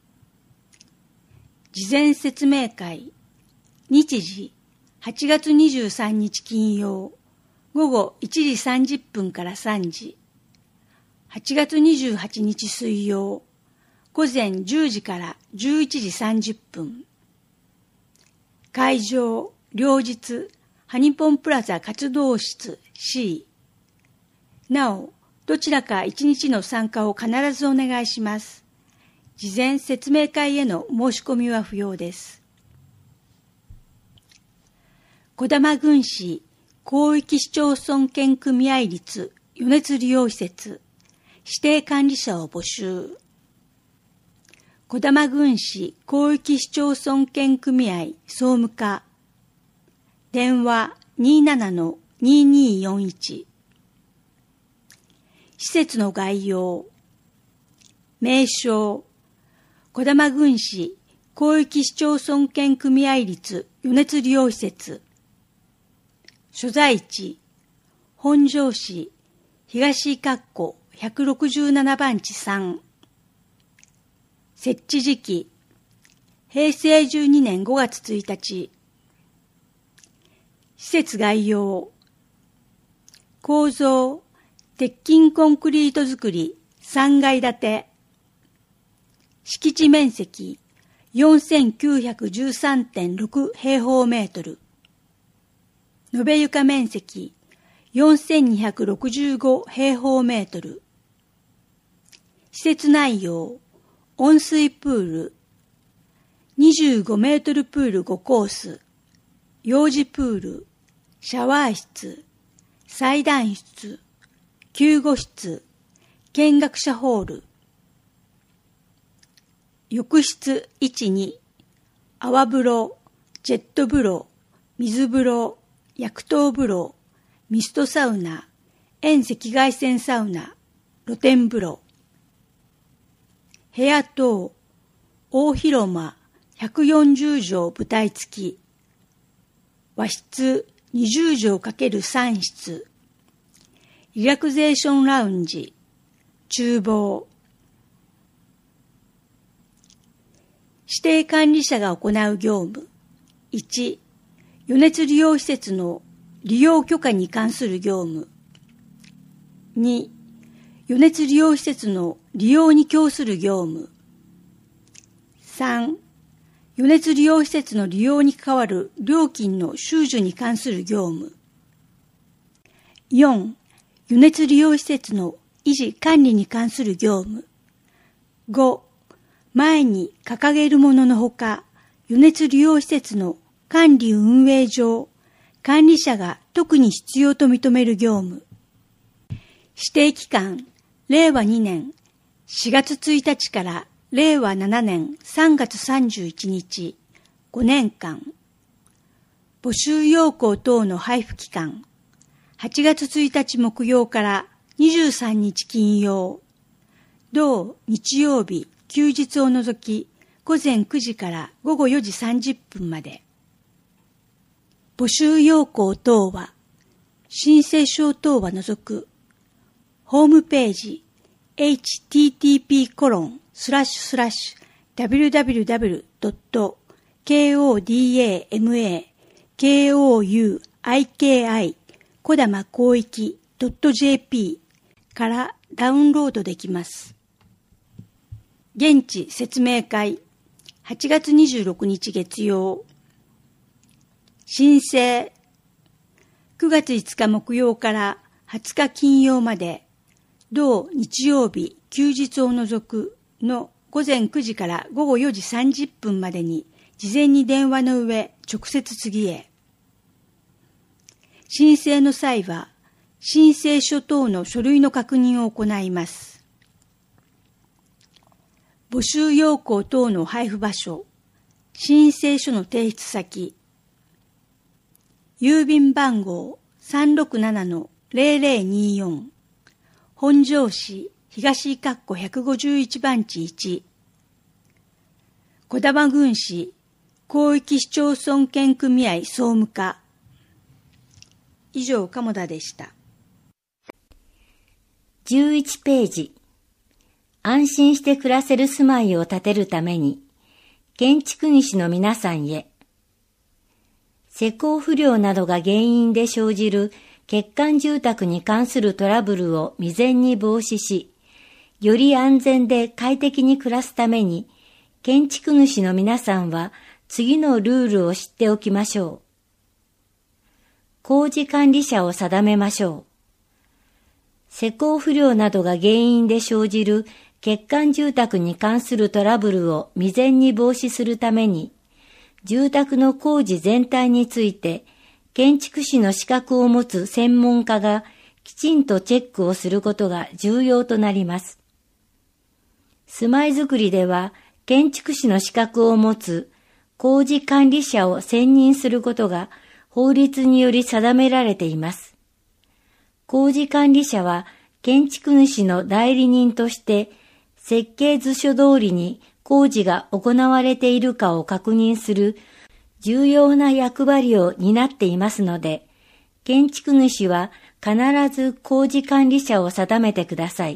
事前説明会。日時、8月23日金曜、午後1時30分から3時。8月28日水曜、午前10時から11時30分。会場、両日、ハニポンプラザ活動室 C。なお、どちらか1日の参加を必ずお願いします。事前説明会への申し込みは不要です。児玉郡市広域市町村圏組合立余熱利用施設指定管理者を募集。児玉郡市広域市町村圏組合総務課。電話 27-2241。施設の概要。名称。児玉郡市広域市町村圏組合立余熱利用施設。所在地。本庄市東括弧167番地3。設置時期。平成12年5月1日。施設概要。構造。鉄筋コンクリート造り3階建て。敷地面積 4913.6 平方メートル。延べ床面積4265平方メートル。施設内容、温水プール、25メートルプール5コース、幼児プール、シャワー室、裁断室、救護室、見学者ホール。浴室 1、2、泡風呂、ジェット風呂、水風呂、薬湯風呂、ミストサウナ、遠赤外線サウナ、露天風呂。部屋等、大広間140畳舞台付き。和室20畳×3室。リラクゼーションラウンジ、厨房。指定管理者が行う業務。1、余熱利用施設の利用許可に関する業務。2、余熱利用施設の利用に供する業務。3、余熱利用施設の利用に関わる料金の収受に関する業務。4、余熱利用施設の維持管理に関する業務。5、前に掲げるもののほか、余熱利用施設の管理運営上、管理者が特に必要と認める業務。指定期間、令和2年4月1日から令和7年3月31日、5年間。募集要項等の配布期間、8月1日木曜から23日金曜、同日曜日、休日を除き、午前9時から午後4時30分まで。募集要項等は、申請書等は除く、ホームページ、http://www.kodamakoiki.jp 小玉広域 .jp からダウンロードできます。現地説明会、8月26日月曜。申請、9月5日木曜から20日金曜まで、同日曜日、休日を除くの午前9時から午後4時30分までに、事前に電話の上、直接次へ。申請の際は、申請書等の書類の確認を行います。募集要項等の配布場所、申請書の提出先、郵便番号 367-0024 本庄市東151番地1小玉郡市広域市町村圏組合総務課。以上、鴨田でした。 11ページ。安心して暮らせる住まいを建てるために、建築主の皆さんへ。施工不良などが原因で生じる欠陥住宅に関するトラブルを未然に防止し、より安全で快適に暮らすために、建築主の皆さんは次のルールを知っておきましょう。工事管理者を定めましょう。施工不良などが原因で生じる欠陥住宅に関するトラブルを未然に防止するために、住宅の工事全体について、建築士の資格を持つ専門家がきちんとチェックをすることが重要となります。住まいづくりでは、建築士の資格を持つ工事管理者を選任することが法律により定められています。工事管理者は建築主の代理人として設計図書通りに工事が行われているかを確認する重要な役割を担っていますので、建築主は必ず工事管理者を定めてください。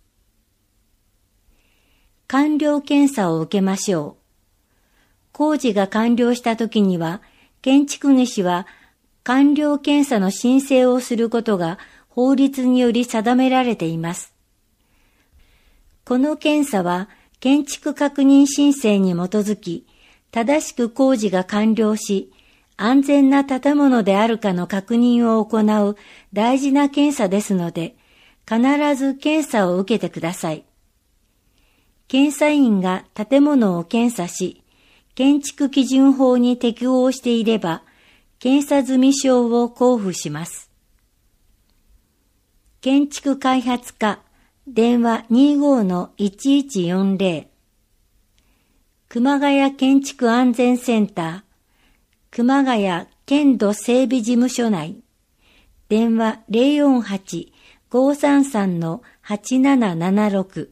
完了検査を受けましょう。工事が完了したときには、建築主は完了検査の申請をすることが法律により定められています。この検査は建築確認申請に基づき、正しく工事が完了し、安全な建物であるかの確認を行う大事な検査ですので、必ず検査を受けてください。検査員が建物を検査し、建築基準法に適合していれば、検査済証を交付します。建築開発課、電話 25-1140 熊谷建築安全センター、熊谷県土整備事務所内、電話 048-533-8776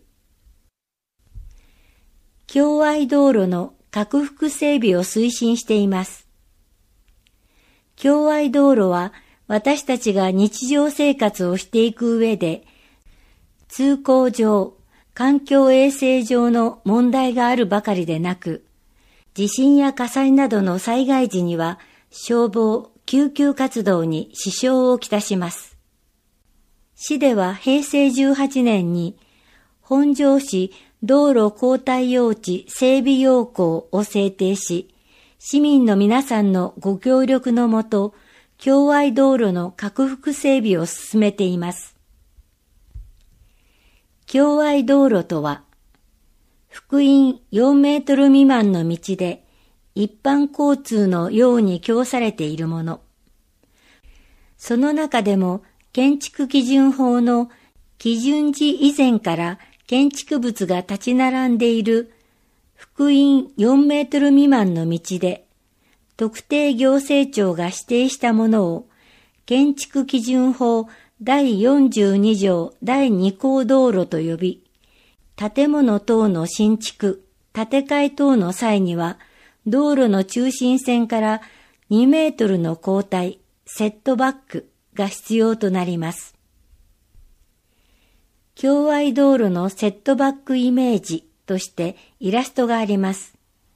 共愛道路の拡幅整備を推進しています。共愛道路は私たちが日常生活をしていく上で、通行上、環境衛生上の問題があるばかりでなく、地震や火災などの災害時には消防・救急活動に支障をきたします。市では平成18年に本庄市道路交代用地整備要項を制定し、市民の皆さんのご協力のもと、共愛道路の拡幅整備を進めています。共愛道路とは、幅員4メートル未満の道で一般交通のように供されているもの。その中でも建築基準法の基準時以前から建築物が立ち並んでいる幅員4メートル未満の道で、特定行政庁が指定したものを建築基準法第42条第2項道路と呼び、建物等の新築、建て替え等の際には、道路の中心線から2メートルの後退、セットバックが必要となります。共愛道路のセットバックイメージとしてイラストがあります。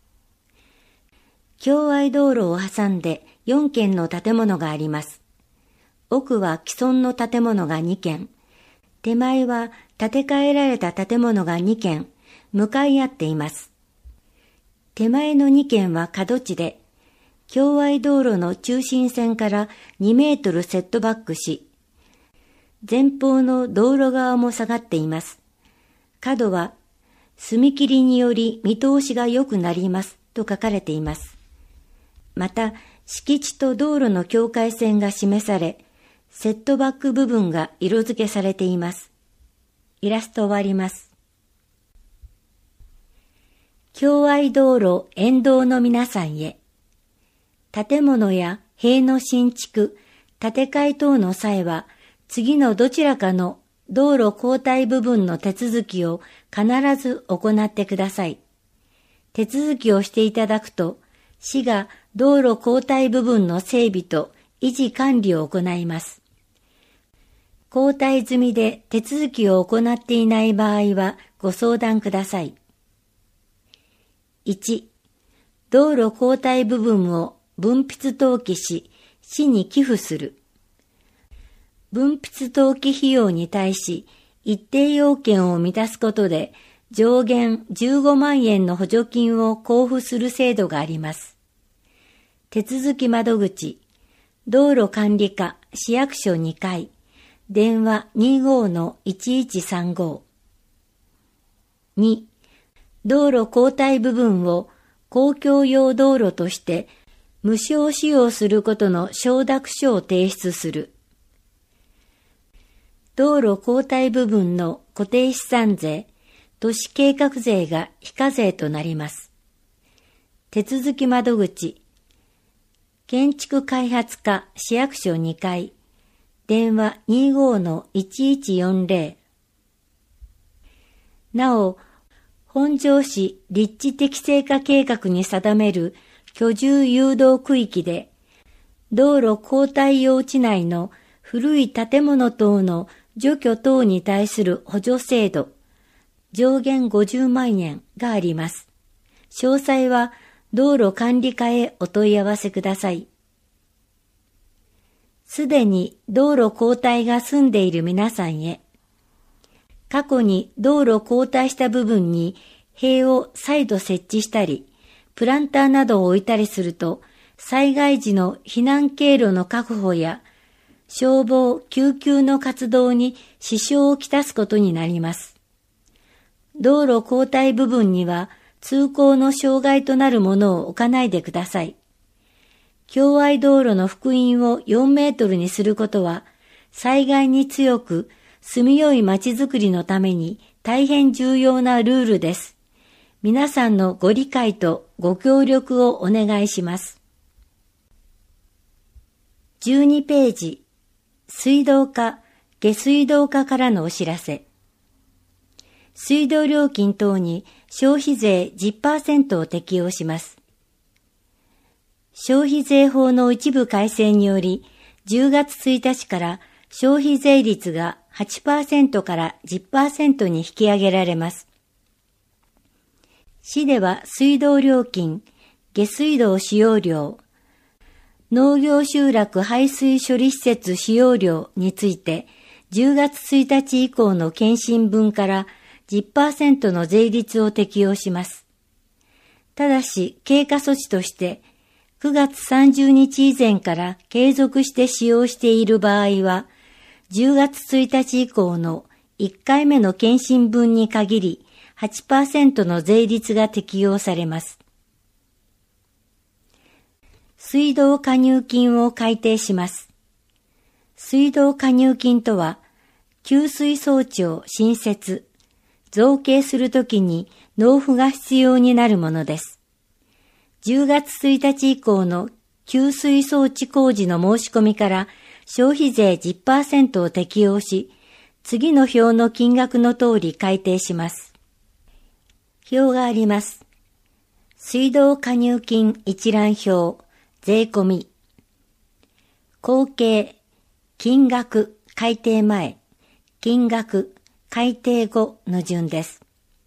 共愛道路を挟んで4軒の建物があります。奥は既存の建物が2軒、手前は建て替えられた建物が2軒、向かい合っています。手前の2軒は角地で、共愛道路の中心線から2メートルセットバックし、前方の道路側も下がっています。角は、踏切により見通しが良くなりますと書かれています。また、敷地と道路の境界線が示され、セットバック部分が色付けされています。イラスト終わります。共愛道路沿道の皆さんへ。建物や塀の新築、建て替え等の際は、次のどちらかの道路交代部分の手続きを必ず行ってください。手続きをしていただくと、市が道路交代部分の整備と維持管理を行います。交代済みで手続きを行っていない場合はご相談ください。1、道路交代部分を分筆登記し、市に寄付する。分筆登記費用に対し、一定要件を満たすことで、上限15万円の補助金を交付する制度があります。手続き窓口、道路管理課市役所2階、電話 25-1135。2、道路交代部分を公共用道路として無償使用することの承諾書を提出する。道路交代部分の固定資産税、都市計画税が非課税となります。手続き窓口、建築開発課市役所2階、電話 25-1140。なお、本庄市立地適正化計画に定める居住誘導区域で、道路交代用地内の古い建物等の除去等に対する補助制度、上限50万円があります。詳細は道路管理課へお問い合わせください。すでに道路交代が済んでいる皆さんへ、過去に道路交代した部分に塀を再度設置したり、プランターなどを置いたりすると、災害時の避難経路の確保や、消防・救急の活動に支障をきたすことになります。道路交代部分には通行の障害となるものを置かないでください。共愛道路の幅員を4メートルにすることは、災害に強く住みよい街づくりのために大変重要なルールです。皆さんのご理解とご協力をお願いします。12ページ、水道課、下水道課からのお知らせ。水道料金等に消費税 10% を適用します。消費税法の一部改正により、10月1日から消費税率が 8% から 10% に引き上げられます。市では水道料金、下水道使用料、農業集落排水処理施設使用料について、10月1日以降の検針分から 10% の税率を適用します。ただし、経過措置として、9月30日以前から継続して使用している場合は、10月1日以降の1回目の検針分に限り 8% の税率が適用されます。水道加入金を改定します。水道加入金とは、給水装置を新設、 造形するときに納付が必要になるものです。10月1日以降の給水装置工事の申し込みから消費税 10% を適用し、次の表の金額の通り改定します。表があります。水道加入金一覧表、税込み。合計、金額、改定前、金額、改定後の順です。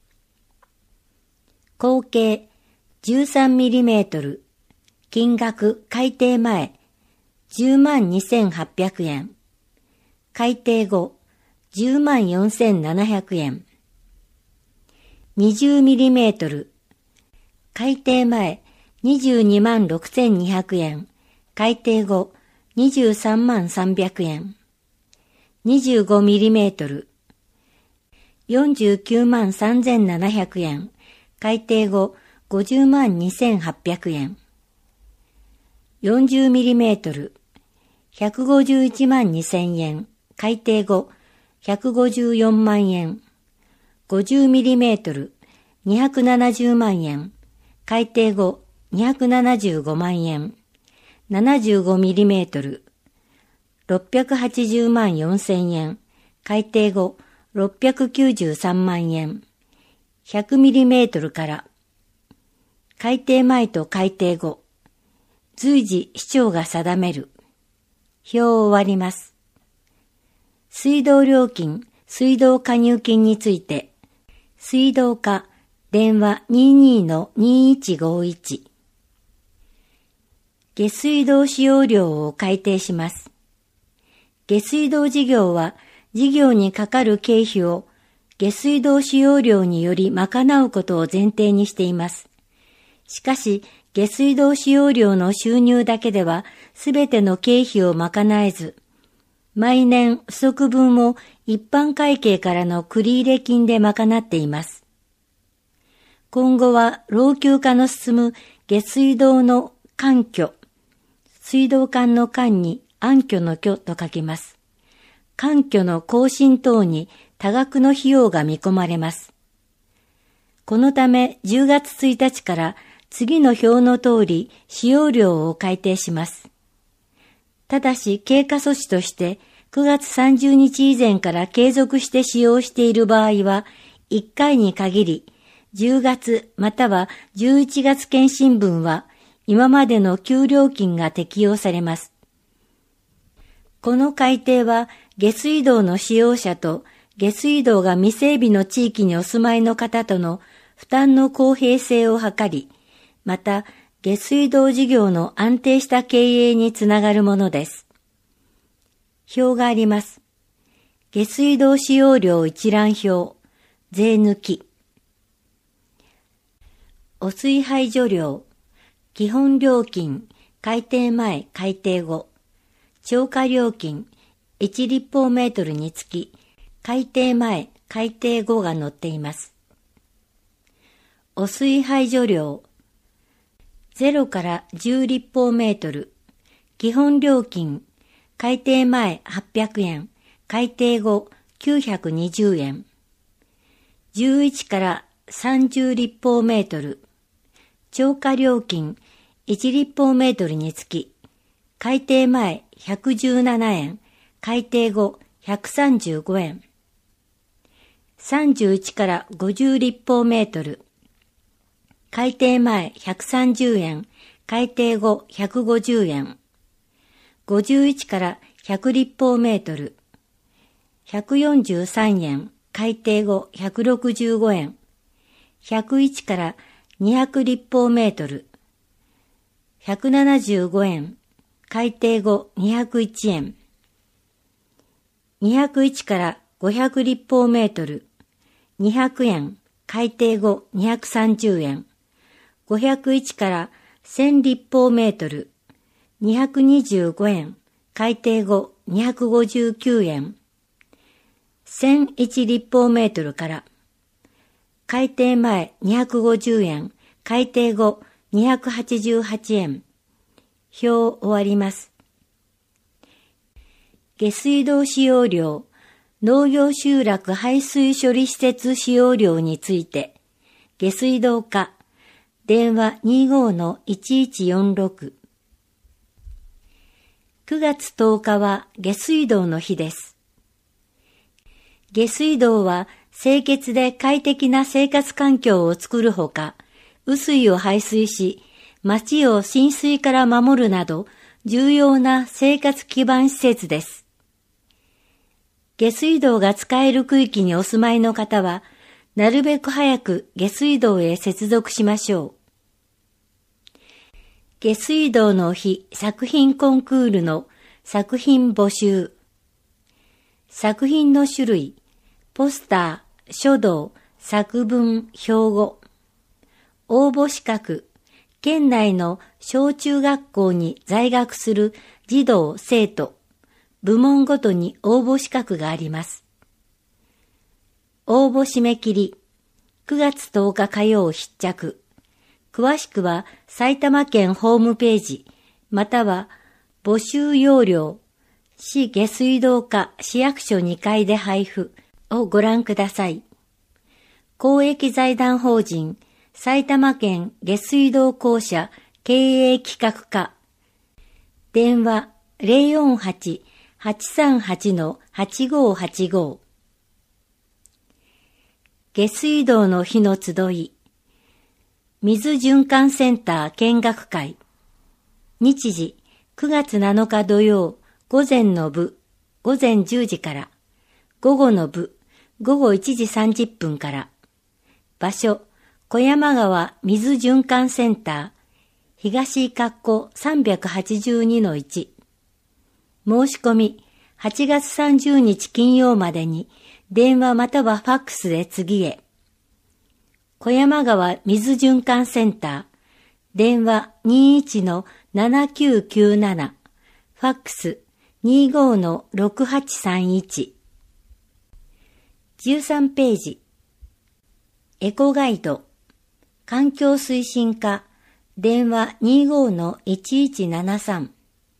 合計、13mm、金額、改定前、102,800円。改定後、104,700円。20mm、改定前、226,200円。改定後、233,300円。25mm、493,700円。改定後、502,800円。40mm、15120,000円。改定後、154万円。50mm、270万円。改定後、275万円。75mm、680万4000円。改定後、693万円。100mm から、改定前と改定後、随時市長が定める。表を終わります。水道料金、水道加入金について、水道課、電話 22-2151。下水道使用料を改定します。下水道事業は、事業にかかる経費を下水道使用料により賄うことを前提にしています。しかし、下水道使用料の収入だけでは、すべての経費を賄えず、毎年不足分を一般会計からの繰入金で賄っています。今後は老朽化の進む下水道の管拠、水道管の管に安居の居と書きます。管拠の更新等に多額の費用が見込まれます。このため10月1日から次の表の通り使用料を改定します。ただし経過措置として9月30日以前から継続して使用している場合は1回に限り10月または11月検針分は今までの旧料金が適用されます。この改定は下水道の使用者と下水道が未整備の地域にお住まいの方との負担の公平性を図り、また下水道事業の安定した経営につながるものです。表があります。下水道使用料一覧表、税抜き。汚水排除料、基本料金、改定前、改定後、超過料金、1立方メートルにつき、改定前、改定後が載っています。汚水排除量、0から10立方メートル、基本料金、改定前800円、改定後920円。11から30立方メートル、超過料金1立方メートルにつき、改定前117円、改定後135円。31から50立方メートル、改定前130円、改定後150円。51から100立方メートル、143円、改定後165円。101から200立方メートル、175円、改定後201円。201から500立方メートル、200円、改定後230円。501から1000立方メートル、225円、改定後259円。1001立方メートルから、改定前250円、改定後288円。表終わります。下水道使用料、 農業集落排水処理施設使用料について、下水道課、電話 25-1146。9月10日は下水道の日です。下水道は清潔で快適な生活環境を作るほか、雨水を排水し、町を浸水から守るなど、重要な生活基盤施設です。下水道が使える区域にお住まいの方は、なるべく早く下水道へ接続しましょう。下水道の日作品コンクールの作品募集。作品の種類、ポスター、書道、作文、標語。応募資格、県内の小中学校に在学する児童・生徒、部門ごとに応募資格があります。応募締め切り、9月10日火曜必着。詳しくは埼玉県ホームページ、または募集要領、市下水道課市役所2階で配布をご覧ください。公益財団法人埼玉県下水道公社経営企画課。電話 048-838-8585。下水道の日の集い。水循環センター見学会。日時9月7日土曜午前の部午前10時から、午後の部午後1時30分から。場所小山川水循環センター東括弧 382-1。申し込み8月30日金曜までに電話またはファックスで次へ。小山川水循環センター電話 21-7997 ファックス 25-6831。13ページ。エコガイド環境推進課電話 25-1173。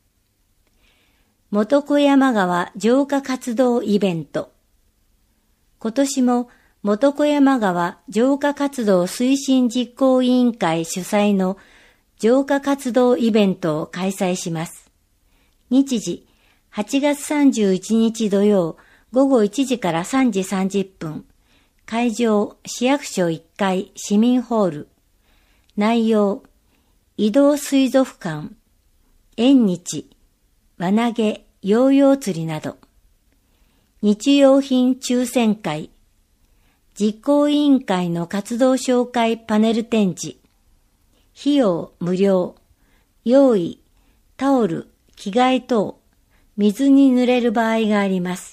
元小山川浄化活動イベント。今年も元小山川浄化活動推進実行委員会主催の浄化活動イベントを開催します。日時8月31日土曜午後1時から3時30分。会場市役所1階市民ホール。内容移動水族館、縁日、輪投げ、ヨーヨー釣りなど。日用品抽選会。実行委員会の活動紹介パネル展示。費用無料。用意、タオル、着替え等、水に濡れる場合があります。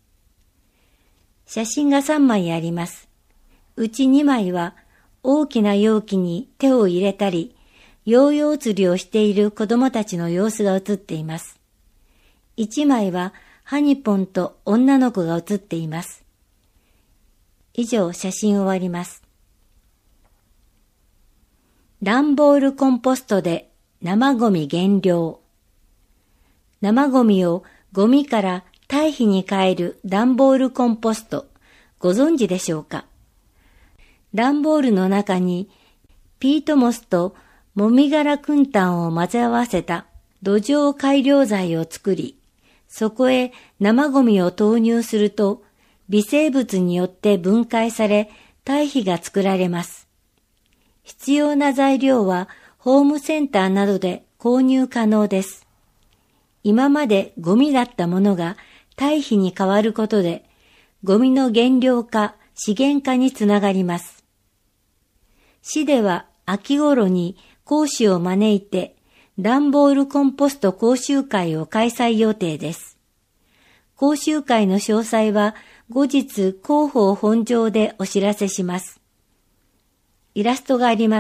写真が3枚あります。うち2枚は大きな容器に手を入れたり、ヨーヨー釣りをしている子供たちの様子が写っています。1枚はハニポンと女の子が写っています。以上、写真終わります。段ボールコンポストで生ゴミ減量。生ゴミをゴミから堆肥に変える段ボールコンポスト、ご存知でしょうか？段ボールの中にピートモスともみ殻くん炭を混ぜ合わせた土壌改良剤を作り、そこへ生ゴミを投入すると微生物によって分解され堆肥が作られます。必要な材料はホームセンターなどで購入可能です。今までゴミだったものが堆肥に変わることで、ゴミの減量化、資源化につながります。市では秋頃に講師を招いて、段ボールコンポスト講習会を開催予定です。講習会の詳細は後日広報本上でお知らせします。イラストがあります。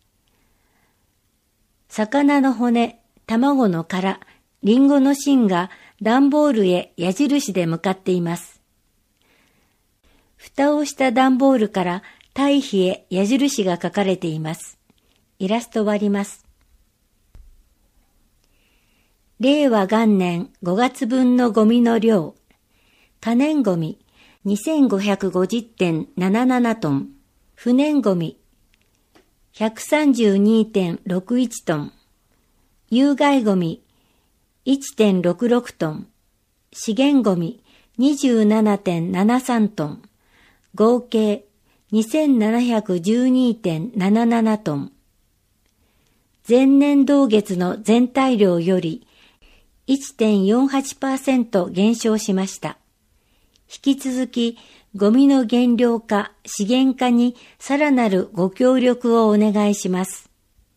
魚の骨、卵の殻、リンゴの芯が段ボールへ矢印で向かっています。蓋をした段ボールから堆肥へ矢印が書かれています。イラスト割ります。令和元年5月分のゴミの量。 可燃ごみ 2550.77 トン、不燃ごみ 132.61 トン、有害ごみ 1.66 トン、資源ごみ 27.73 トン、合計 2712.77 トン。前年同月の全体量より 1.48% 減少しました。引き続き、ゴミの減量化、資源化にさらなるご協力をお願いします。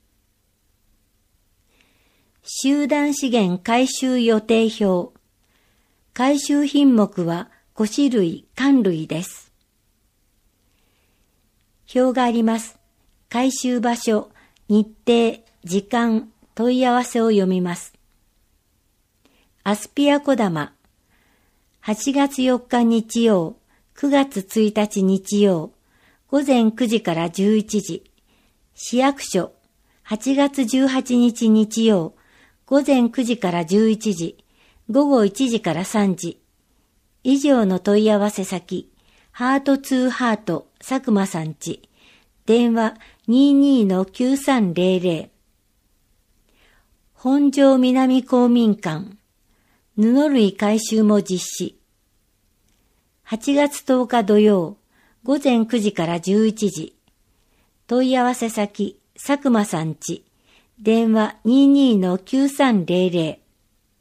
集団資源回収予定表。回収品目は5種類、缶類です。表があります。回収場所、日程、時間、問い合わせを読みます。アスピアこだま、8月4日日曜、9月1日日曜、午前9時から11時。市役所、8月18日日曜、午前9時から11時、午後1時から3時。以上の問い合わせ先、ハートツーハート佐久間さんち、電話 22-9300。本庄南公民館、布類回収も実施。8月10日土曜、午前9時から11時。問い合わせ先、佐久間さんち、電話 22-9300。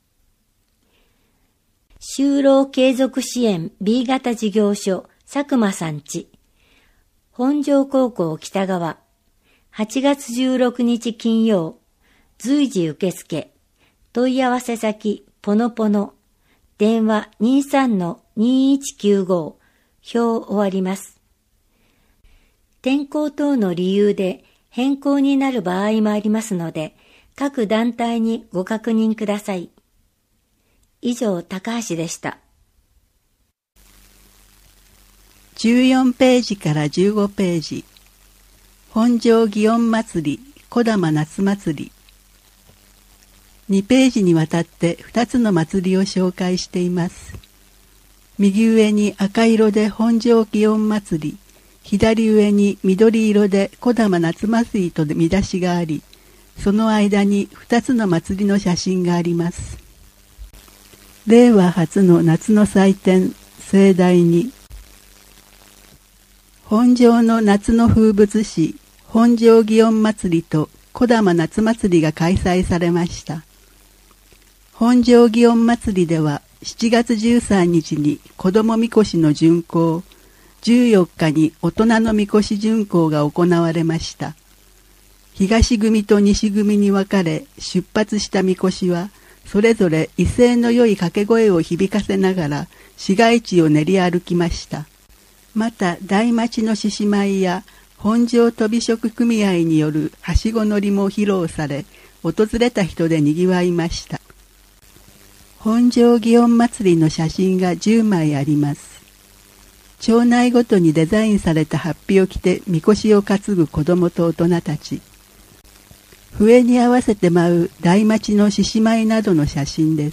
就労継続支援 B 型事業所、佐久間さんち。本庄高校北側。8月16日金曜。随時受付。問い合わせ先、ポノポノ。電話 23-2195。表終わります。天候等の理由で変更になる場合もありますので、各団体にご確認ください。以上、高橋でした。 14ページから15ページ。本庄祇園祭り、小玉夏祭り。2ページにわたって2つの祭りを紹介しています。右上に赤色で本庄祇園祭り、左上に緑色で小玉夏祭りと見出しがあり、その間に2つの祭りの写真があります。令和初の夏の祭典、盛大に。本庄の夏の風物詩、本庄祇園祭りと小玉夏祭りが開催されました。本庄祇園祭りでは7月13日に子どもみこしの巡行、14日に大人のみこし巡行が行われました。東組と西組に分かれ出発したみこしは、それぞれ威勢の良い掛け声を響かせながら市街地を練り歩きました。また大町の獅子舞や本庄飛び職組合によるはしご乗りも披露され、訪れた人でにぎわいました。本庄祇園祭りの写真が10枚あります。町内ごとにデザインされた法被を着てみこしを担ぐ子供と大人たち。笛に合わせて舞う大町の獅子舞などの写真です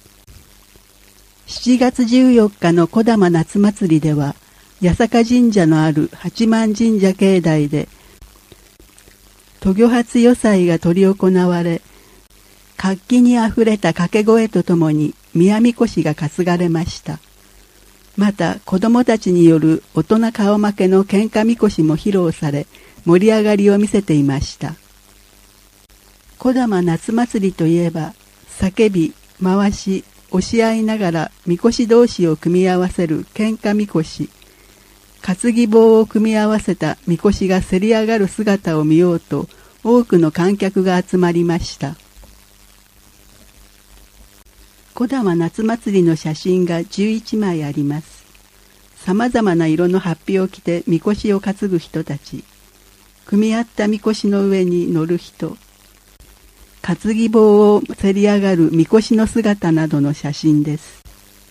。7月14日の小玉夏祭りでは、八坂神社のある八幡神社境内で、渡御初夜祭が執り行われ、活気にあふれた掛け声とともに宮みこしが担がれました。また子供たちによる大人顔負けの喧嘩みこしも披露され、盛り上がりを見せていました。小玉夏祭りといえば、叫び、回し、押し合いながらみこし同士を組み合わせる喧嘩みこし、担ぎ棒を組み合わせたみこしがせり上がる姿を見ようと、多くの観客が集まりました。小玉夏祭りの写真が11枚あります。さまざまな色の法被を着てみこしを担ぐ人たち、組み合ったみこしの上に乗る人、担ぎ棒をせり上がるみこしの姿などの写真です。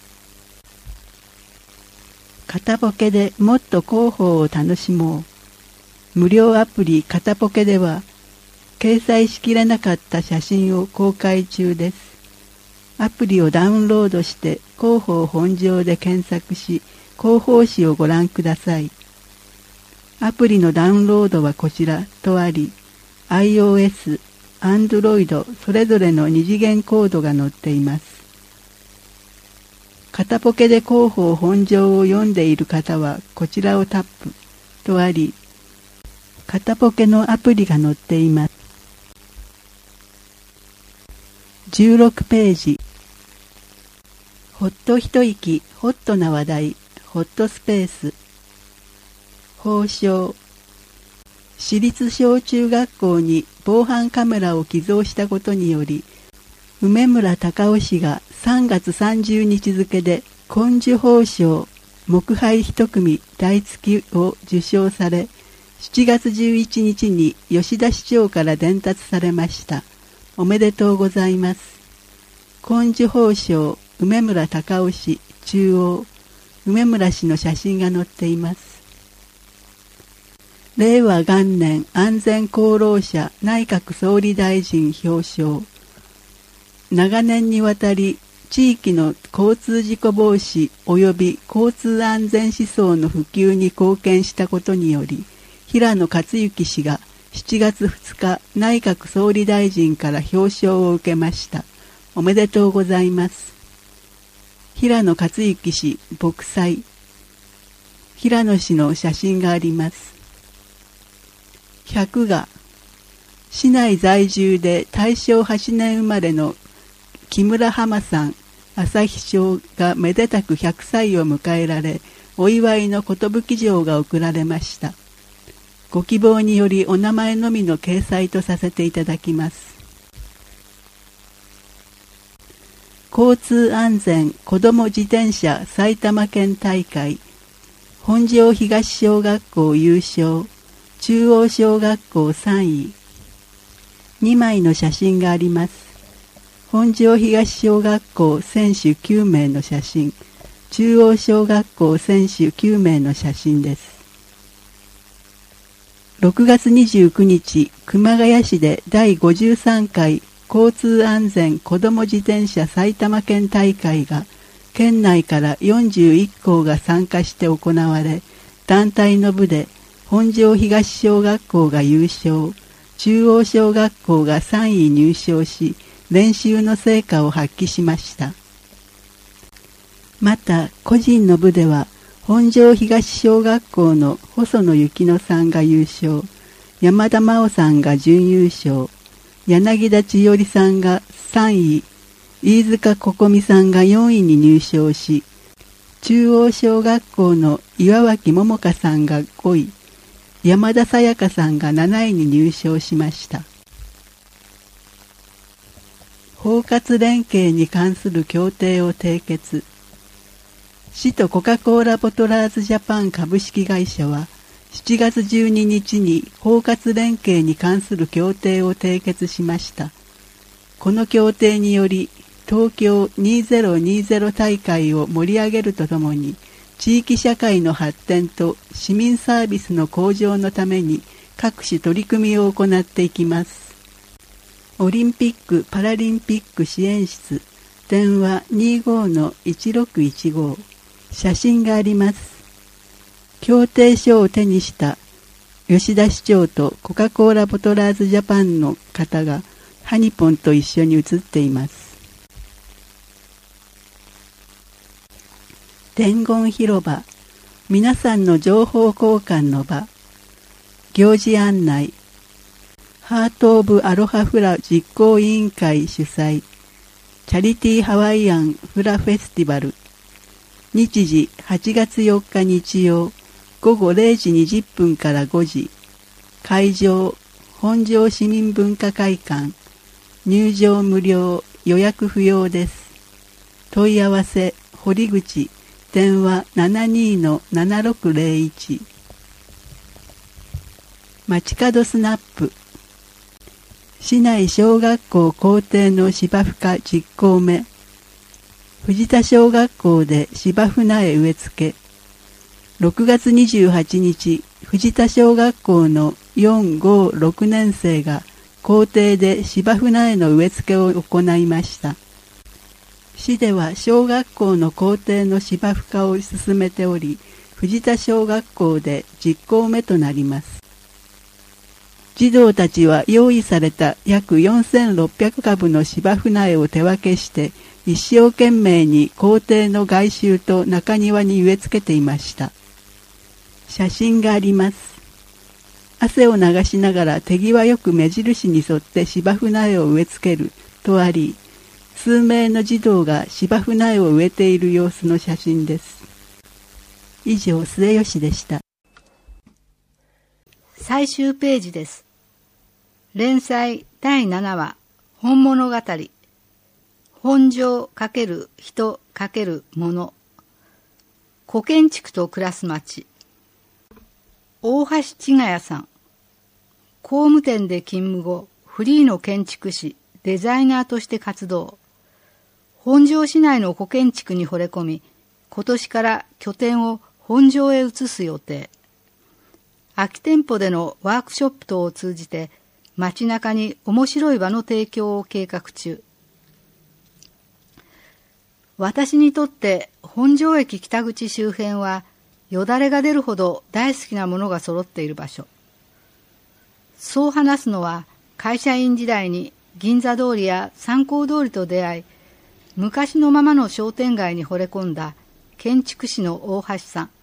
片ポケでもっと広報を楽しもう。無料アプリ片ポケでは、掲載しきれなかった写真を公開中です。 アプリをダウンロードして広報本庄で検索し、広報誌をご覧ください。アプリのダウンロードはこちらとあり、iOS、Android それぞれの二次元コードが載っています。片ポケで広報本庄を読んでいる方はこちらをタップとあり、片ポケのアプリが載っています。16ページ。ほっと一息、ホットな話題、ホットスペース。報奨。私立小中学校に防犯カメラを寄贈したことにより、梅村隆夫氏が3月30日付で紺綬褒章木杯一組大付きを受章され、7月11日に吉田市長から伝達されました。おめでとうございます。紺綬褒章梅村隆夫氏中央、梅村氏の写真が載っています。令和元年安全功労者内閣総理大臣表彰。長年にわたり地域の交通事故防止及び交通安全思想の普及に貢献したことにより、平野克行氏が7月2日内閣総理大臣から表彰を受けました。おめでとうございます。平野克行氏墨彩。平野氏の写真があります。100が市内在住で大正8年生まれの木村浜さん、朝日町がめでたく100歳を迎えられ、お祝いの寿状が贈られました。ご希望によりお名前のみの掲載とさせていただきます。交通安全子ども自転車埼玉県大会、本庄東小学校優勝、中央小学校3位。2枚の写真があります。本庄東小学校選手9名の写真、中央小学校選手9名の写真です。6月29日、熊谷市で第53回交通安全子ども自転車埼玉県大会が、県内から41校が参加して行われ、団体の部で本庄東小学校が優勝、中央小学校が3位入賞し、練習の成果を発揮しました。また、個人の部では、本庄東小学校の細野幸乃さんが優勝、山田真央さんが準優勝、柳田千織さんが3位、飯塚心美さんが4位に入賞し、中央小学校の岩脇桃香さんが5位、山田さやかさんが7位に入賞しました。包括連携に関する協定を締結。市とコカ・コーラボトラーズジャパン株式会社は、7月12日に包括連携に関する協定を締結しました。この協定により、東京2020大会を盛り上げるとともに、地域社会の発展と市民サービスの向上のために各種取り組みを行っていきます。オリンピック・パラリンピック支援室、電話 25-1615、写真があります。協定書を手にした吉田市長とコカ・コーラボトラーズジャパンの方がハニポンと一緒に写っています。伝言広場、皆さんの情報交換の場、行事案内、ハート・オブ・アロハフラ実行委員会主催、チャリティーハワイアンフラフェスティバル、日時8月4日日曜、午後0時20分から5時、会場、本庄市民文化会館、入場無料、予約不要です。問い合わせ、堀口、電話 72-7601。街角スナップ。市内小学校校庭の芝生化実行目。藤田小学校で芝生苗植え付け。6月28日、藤田小学校の4、5、6年生が校庭で芝生苗の植え付けを行いました。 市では小学校の校庭の芝生化を進めており、藤田小学校で10校目となります。児童たちは用意された約4600株の芝生苗を手分けして一生懸命に校庭の外周と中庭に植え付けていました。写真があります。汗を流しながら手際よく目印に沿って芝生苗を植え付けるとあり、数名の児童が芝生苗を植えている様子の写真です。以上、末吉でした。 最終ページです。連載第7話、本物語。本城×人×物。古建築と暮らす町。大橋千ヶ谷さん。工務店で勤務後、フリーの建築士、デザイナーとして活動。本庄市内の古建築に惚れ込み、今年から拠点を本庄へ移す予定。空き店舗でのワークショップ等を通じて、街中に面白い場の提供を計画中。私にとって本庄駅北口周辺はよだれが出るほど大好きなものが揃っている場所。そう話すのは会社員時代に銀座通りや三光通りと出会い、昔のままの商店街に惚れ込んだ建築士の大橋さん。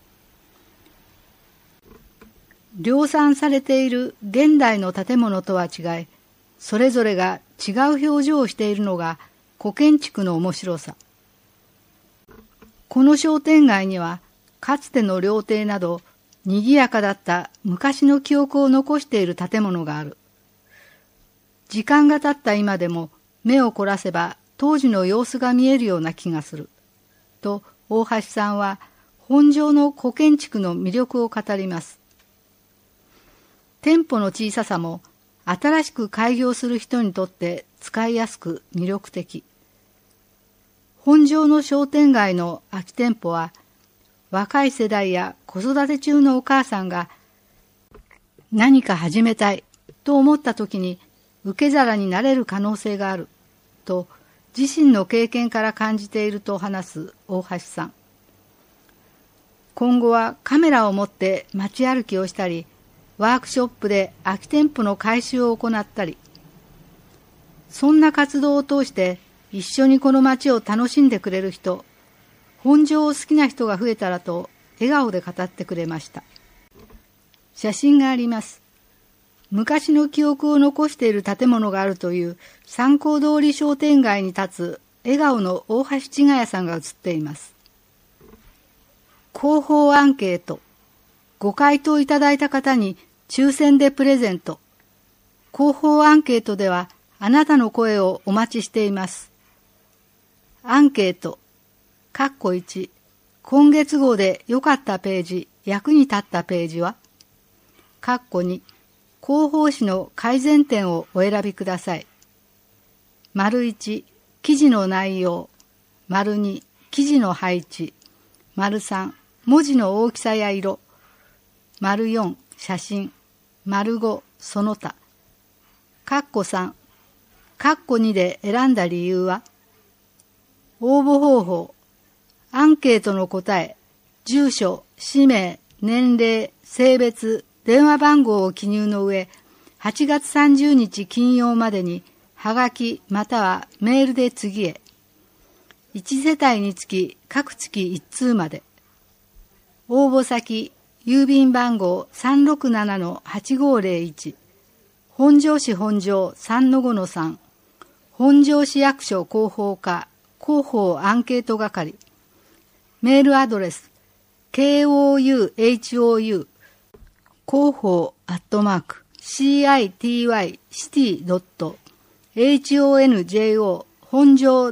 量産されている現代の建物とは違い、それぞれが違う表情をしているのが古建築の面白さ。この商店街には、かつての料亭など、賑やかだった昔の記憶を残している建物がある。時間が経った今でも、目を凝らせば当時の様子が見えるような気がする。と、大橋さんは、本庄の古建築の魅力を語ります。店舗の小ささも新しく開業する人にとって使いやすく魅力的。本庄の商店街の空き店舗は若い世代や子育て中のお母さんが何か始めたいと思った時に受け皿になれる可能性があると自身の経験から感じていると話す大橋さん。今後はカメラを持って街歩きをしたり、ワークショップで空き店舗の改修を行ったり、そんな活動を通して一緒にこの街を楽しんでくれる人、本庄を好きな人が増えたらと笑顔で語ってくれました。写真があります。昔の記憶を残している建物があるという三光通り商店街に立つ笑顔の大橋千ヶ谷さんが写っています。広報アンケート。ご回答いただいた方に抽選でプレゼント。広報アンケートではあなたの声をお待ちしています。アンケート。1、今月号で良かったページ、役に立ったページは2、広報誌の改善点をお選びください。1、記事の内容。2、記事の配置。3、文字の大きさや色。4、写真。5、その他。3、2で選んだ理由は応募方法。アンケートの答え、住所、氏名、年齢、性別、電話番号を記入の上、8月30日金曜までに、はがきまたはメールで次へ。1世帯につき各月1通まで。応募先、郵便番号 367-8501。本庄市本庄 3-5-3。本庄市役所広報課広報アンケート係。メールアドレス KOUHOU 広報@city.honjo 本庄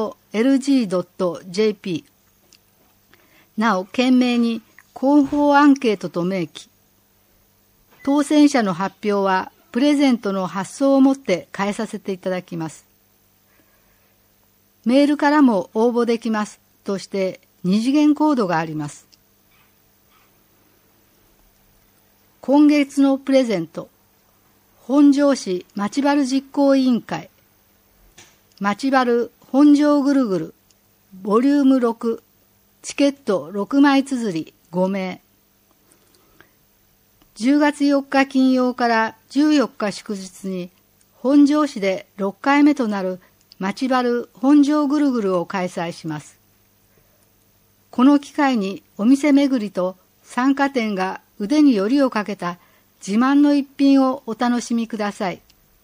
.lg.jp なお懸命に広報アンケートと明記。当選者の発表はプレゼントの発送をもって返させていただきます。メールからも応募できますとして2次元コードがあります。今月のプレゼント。本庄市まちばる実行委員会。まちばる本庄ぐるぐるボリューム6、チケット6枚綴り5名。10月4日金曜から14日祝日に、本庄市で6回目となる町バル本庄ぐるぐるを開催します。この機会にお店巡りと参加店が腕によりをかけた自慢の一品をお楽しみください。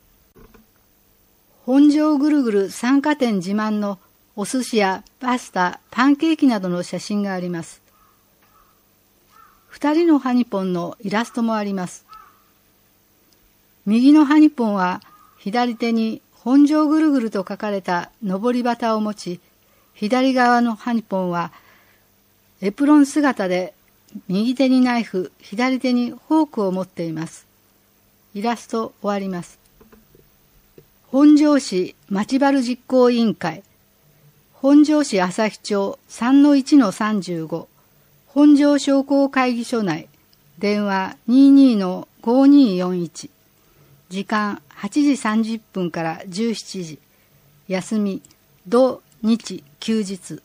本庄ぐるぐる参加店自慢のお寿司やパスタ、パンケーキなどの写真があります。2人のハニポンのイラストもあります。右のハニポンは左手に本庄ぐるぐると書かれた上り旗を持ち、左側のハニポンはエプロン姿で右手にナイフ、左手にフォークを持っています。イラスト終わります。本庄市町バル実行委員会、本庄市旭町 3-1-35、本庄商工会議所内、電話 22-5241、時間8時30分から17時、休み、土日休日。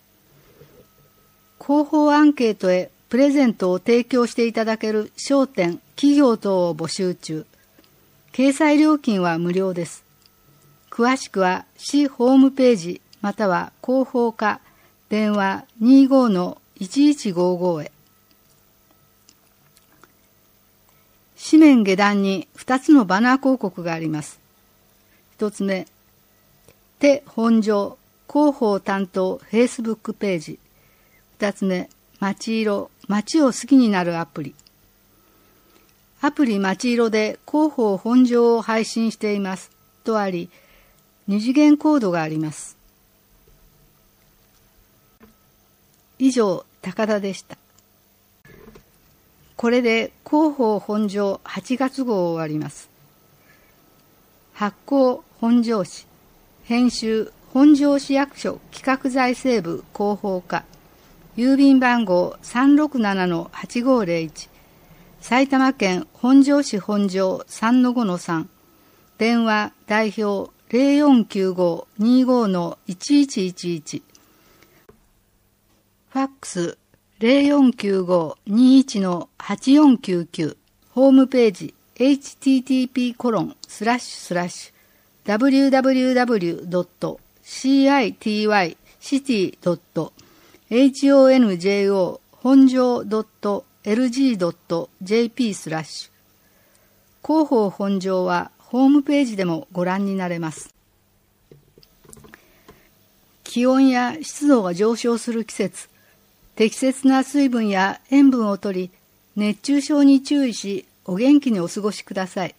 広報アンケートへプレゼントを提供していただける商店、企業等を募集中。掲載料金は無料です。詳しくは市ホームページまたは広報課電話 25-1155 へ。紙面下段に2つのバナー広告があります。1つ目、手本庄広報担当フェイスブックページ。2つ目、町色、町を好きになるアプリ。アプリ町色で広報本庄を配信していますとあり、2次元コードがあります。以上、高田でした。これで広報本庄8月号を終わります。発行本庄市、編集本庄市役所企画財政部広報課、郵便番号 367-8501、埼玉県本庄市本庄 3-5-3、電話代表 0495-25-1111、ファックス 0495-21-8499、ホームページ http://www.citycity.honjo本庄 .lg.jp/ 広報本庄はホームページでもご覧になれます。気温や湿度が上昇する季節、適切な水分や塩分をとり、熱中症に注意し、お元気にお過ごしください。